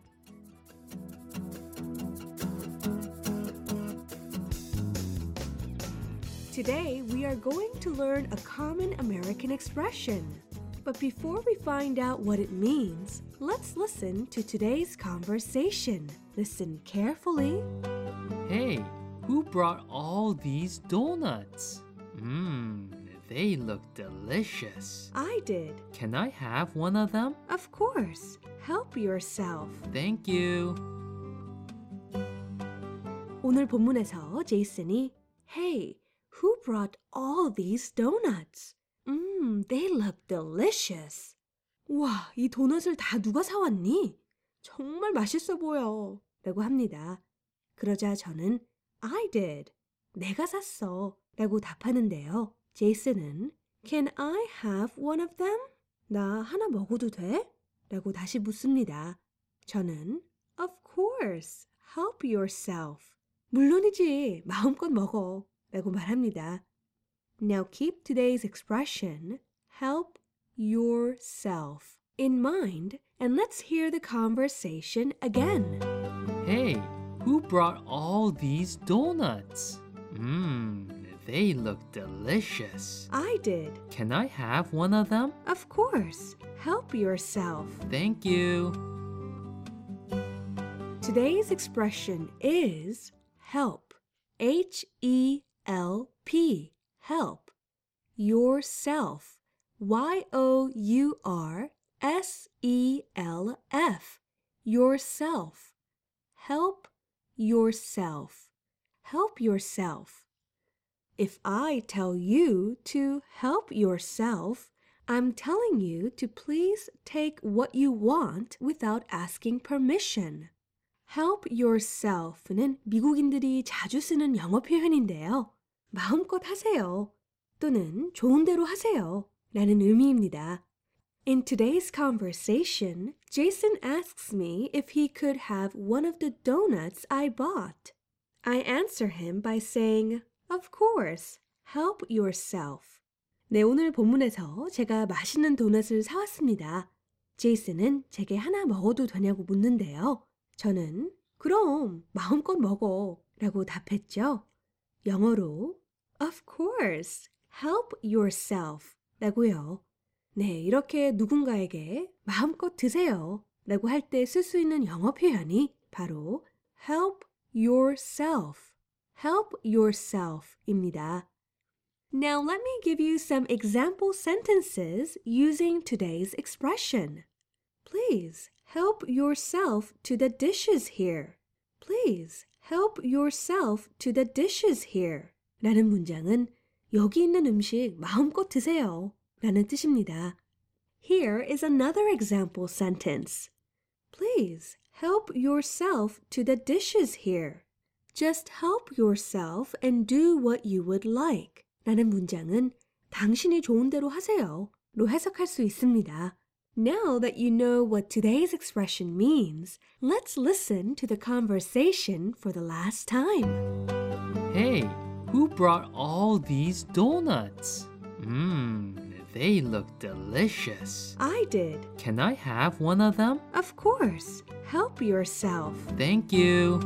Today we are going to learn a common American expression. But before we find out what it means, let's listen to today's conversation. Listen carefully. Hey, who brought all these donuts? Mmm, they look delicious. I did. Can I have one of them? Of course. Help yourself. Thank you. 오늘 본문에서 제이슨이 Hey, Who brought all these donuts? Mmm, they look delicious. 와, 이 도넛을 다 누가 사왔니? 정말 맛있어 보여. 라고 합니다. 그러자 저는 I did. 내가 샀어. 라고 답하는데요. 제이슨은 Can I have one of them? 나 하나 먹어도 돼? 라고 다시 묻습니다. 저는 Of course. Help yourself. 물론이지. 마음껏 먹어. 라고 말합니다. Now keep today's expression help yourself in mind and let's hear the conversation again. Hey, who brought all these donuts? Mmm, they look delicious. I did. Can I have one of them? Of course. Help yourself. Thank you. Today's expression is help. H E L P. Help. Yourself. Y O U R S E L F. Yourself. Help yourself. Help yourself. If I tell you to help yourself, I'm telling you to please take what you want without asking permission. Help yourself는 미국인들이 자주 쓰는 영어 표현인데요. 마음껏 하세요. 또는 좋은 대로 하세요. 라는 의미입니다. In today's conversation, Jason asks me if he could have one of the donuts I bought. I answer him by saying, Of course, help yourself. 네, 오늘 본문에서 제가 맛있는 도넛을 사왔습니다. 제이슨은 제게 하나 먹어도 되냐고 묻는데요. 저는 그럼 마음껏 먹어 라고 답했죠. 영어로 Of course, help yourself 라고요. 네, 이렇게 누군가에게 마음껏 드세요 라고 할 때 쓸 수 있는 영어 표현이 바로 help yourself, help yourself 입니다. Now let me give you some example sentences using today's expression. Please help yourself to the dishes here. Please help yourself to the dishes here. 라는 문장은 여기 있는 음식 마음껏 드세요. 라는 뜻입니다. Here is another example sentence. Please help yourself to the dishes here. Just help yourself and do what you would like. 라는 문장은 당신이 좋은 대로 하세요. 로 해석할 수 있습니다. Now that you know what today's expression means, let's listen to the conversation for the last time. Hey, who brought all these donuts? Mmm, they look delicious. I did. Can I have one of them? Of course. Help yourself. Thank you.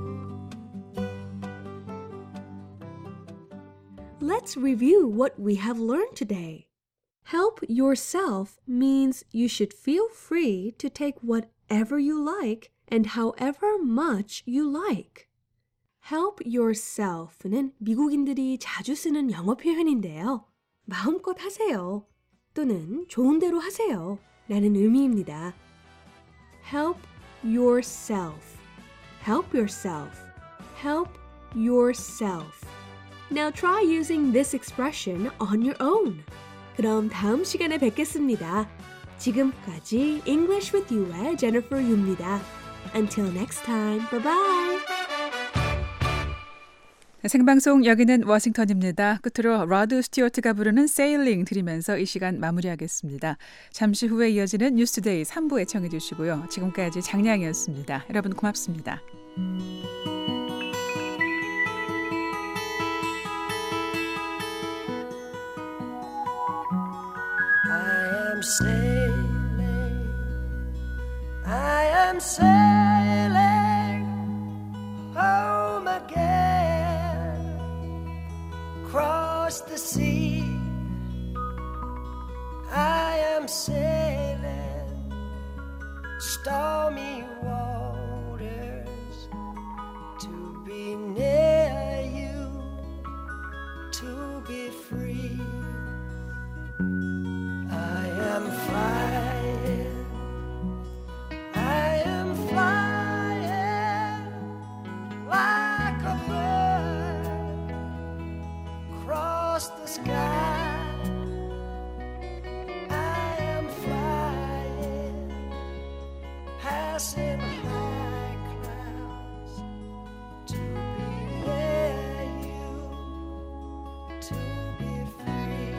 Let's review what we have learned today. Help yourself means you should feel free to take whatever you like and however much you like. Help yourself는 미국인들이 자주 쓰는 영어 표현인데요. 마음껏 하세요. 또는 좋은 대로 하세요. 라는 의미입니다. Help yourself. Help yourself. Help yourself. Now try using this expression on your own. 그럼 다음 시간에 뵙겠습니다. 지금까지 English with You의 Jennifer Yu입니다. Until next time, bye-bye. 생방송 여기는 워싱턴입니다. 끝으로 로드 스튜어트가 부르는 Sailing 들으면서 이 시간 마무리하겠습니다. 잠시 후에 이어지는 뉴스데이 삼 부에 청해 주시고요. 지금까지 장량이었습니다. 여러분 고맙습니다. Sailing, I am sailing home again, across the sea. I am sailing stormy waters to be near you, to be free. I am flying, I am flying like a bird across the sky. I am flying, passing high clouds to be near you, to be free.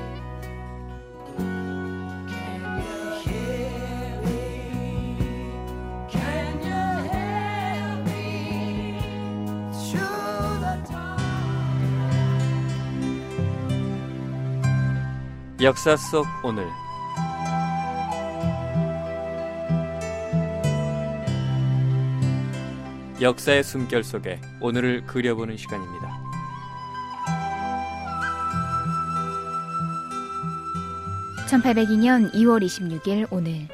Can you hear me? Can you hear me? Through the 역사 속 오늘 역사의 숨결 속에 오늘을 그려보는 시간입니다. 천팔백이 년 이월 이십육일 오늘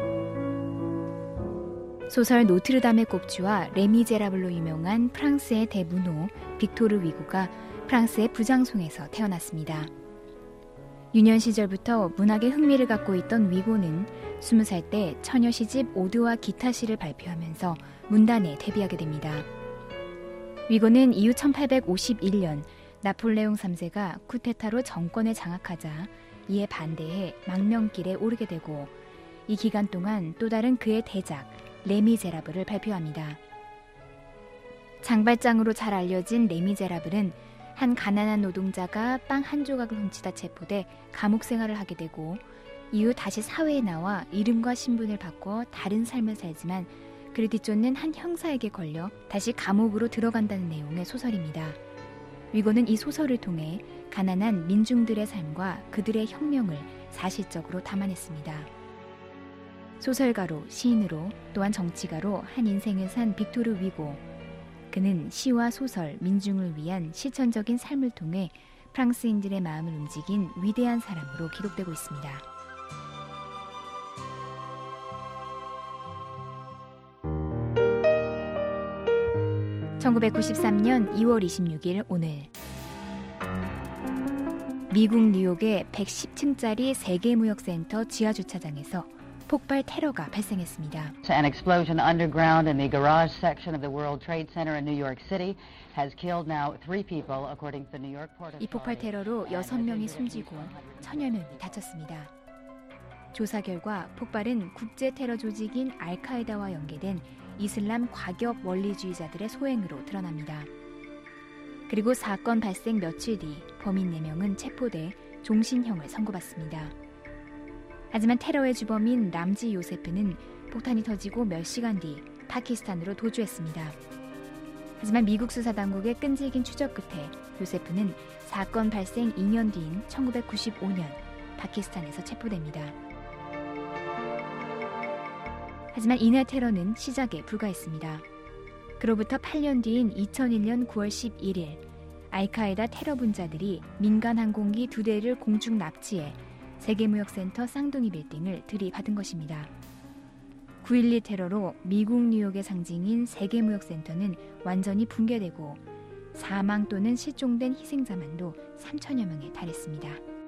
소설 노트르담의 꼽주와 레미제라블로 유명한 프랑스의 대문호 빅토르 위고가 프랑스의 부장송에서 태어났습니다. 유년 시절부터 문학에 흥미를 갖고 있던 위고는 스무 살 때 처녀 시집 오드와 기타시를 발표하면서 문단에 데뷔하게 됩니다. 위고는 이후 천팔백오십일 년 나폴레옹 삼 세가 쿠데타로 정권을 장악하자 이에 반대해 망명길에 오르게 되고 이 기간 동안 또 다른 그의 대작 레미제라블을 발표합니다. 장발장으로 잘 알려진 레미제라블은 한 가난한 노동자가 빵 한 조각을 훔치다 체포돼 감옥 생활을 하게 되고 이후 다시 사회에 나와 이름과 신분을 바꿔 다른 삶을 살지만 그를 뒤쫓는 한 형사에게 걸려 다시 감옥으로 들어간다는 내용의 소설입니다. 위고는 이 소설을 통해 가난한 민중들의 삶과 그들의 혁명을 사실적으로 담아냈습니다. 소설가로, 시인으로, 또한 정치가로 한 인생을 산 빅토르 위고. 그는 시와 소설, 민중을 위한 실천적인 삶을 통해 프랑스인들의 마음을 움직인 위대한 사람으로 기록되고 있습니다. 천구백구십삼 년 이월 이십육일 오늘 미국 뉴욕의 백십 층짜리 세계무역센터 지하주차장에서 폭발 테러가 발생했습니다. An explosion underground in the garage section of the World Trade Center in New York City has killed now three people, according to the New York Port Authority. 이 폭발 테러로 여섯 명이 숨지고 천여 명이 다쳤습니다. 조사 결과 폭발은 국제 테러 조직인 알카에다와 연계된 이슬람 과격 원리주의자들의 소행으로 드러납니다. 그리고 사건 발생 며칠 뒤 범인 네 명은 체포돼 종신형을 선고받습니다. 하지만 테러의 주범인 람지 요세프는 폭탄이 터지고 몇 시간 뒤 파키스탄으로 도주했습니다. 하지만 미국 수사당국의 끈질긴 추적 끝에 요세프는 사건 발생 이 년 뒤인 천구백구십오 년 파키스탄에서 체포됩니다. 하지만 이날 테러는 시작에 불과했습니다. 그로부터 팔 년 뒤인 이천일 년 구월 십일일 알카에다 테러 분자들이 민간 항공기 두 대를 공중 납치해 세계무역센터 쌍둥이 빌딩을 들이받은 것입니다. 구일일 테러로 미국 뉴욕의 상징인 세계무역센터는 완전히 붕괴되고 사망 또는 실종된 희생자만도 삼천여 명에 달했습니다.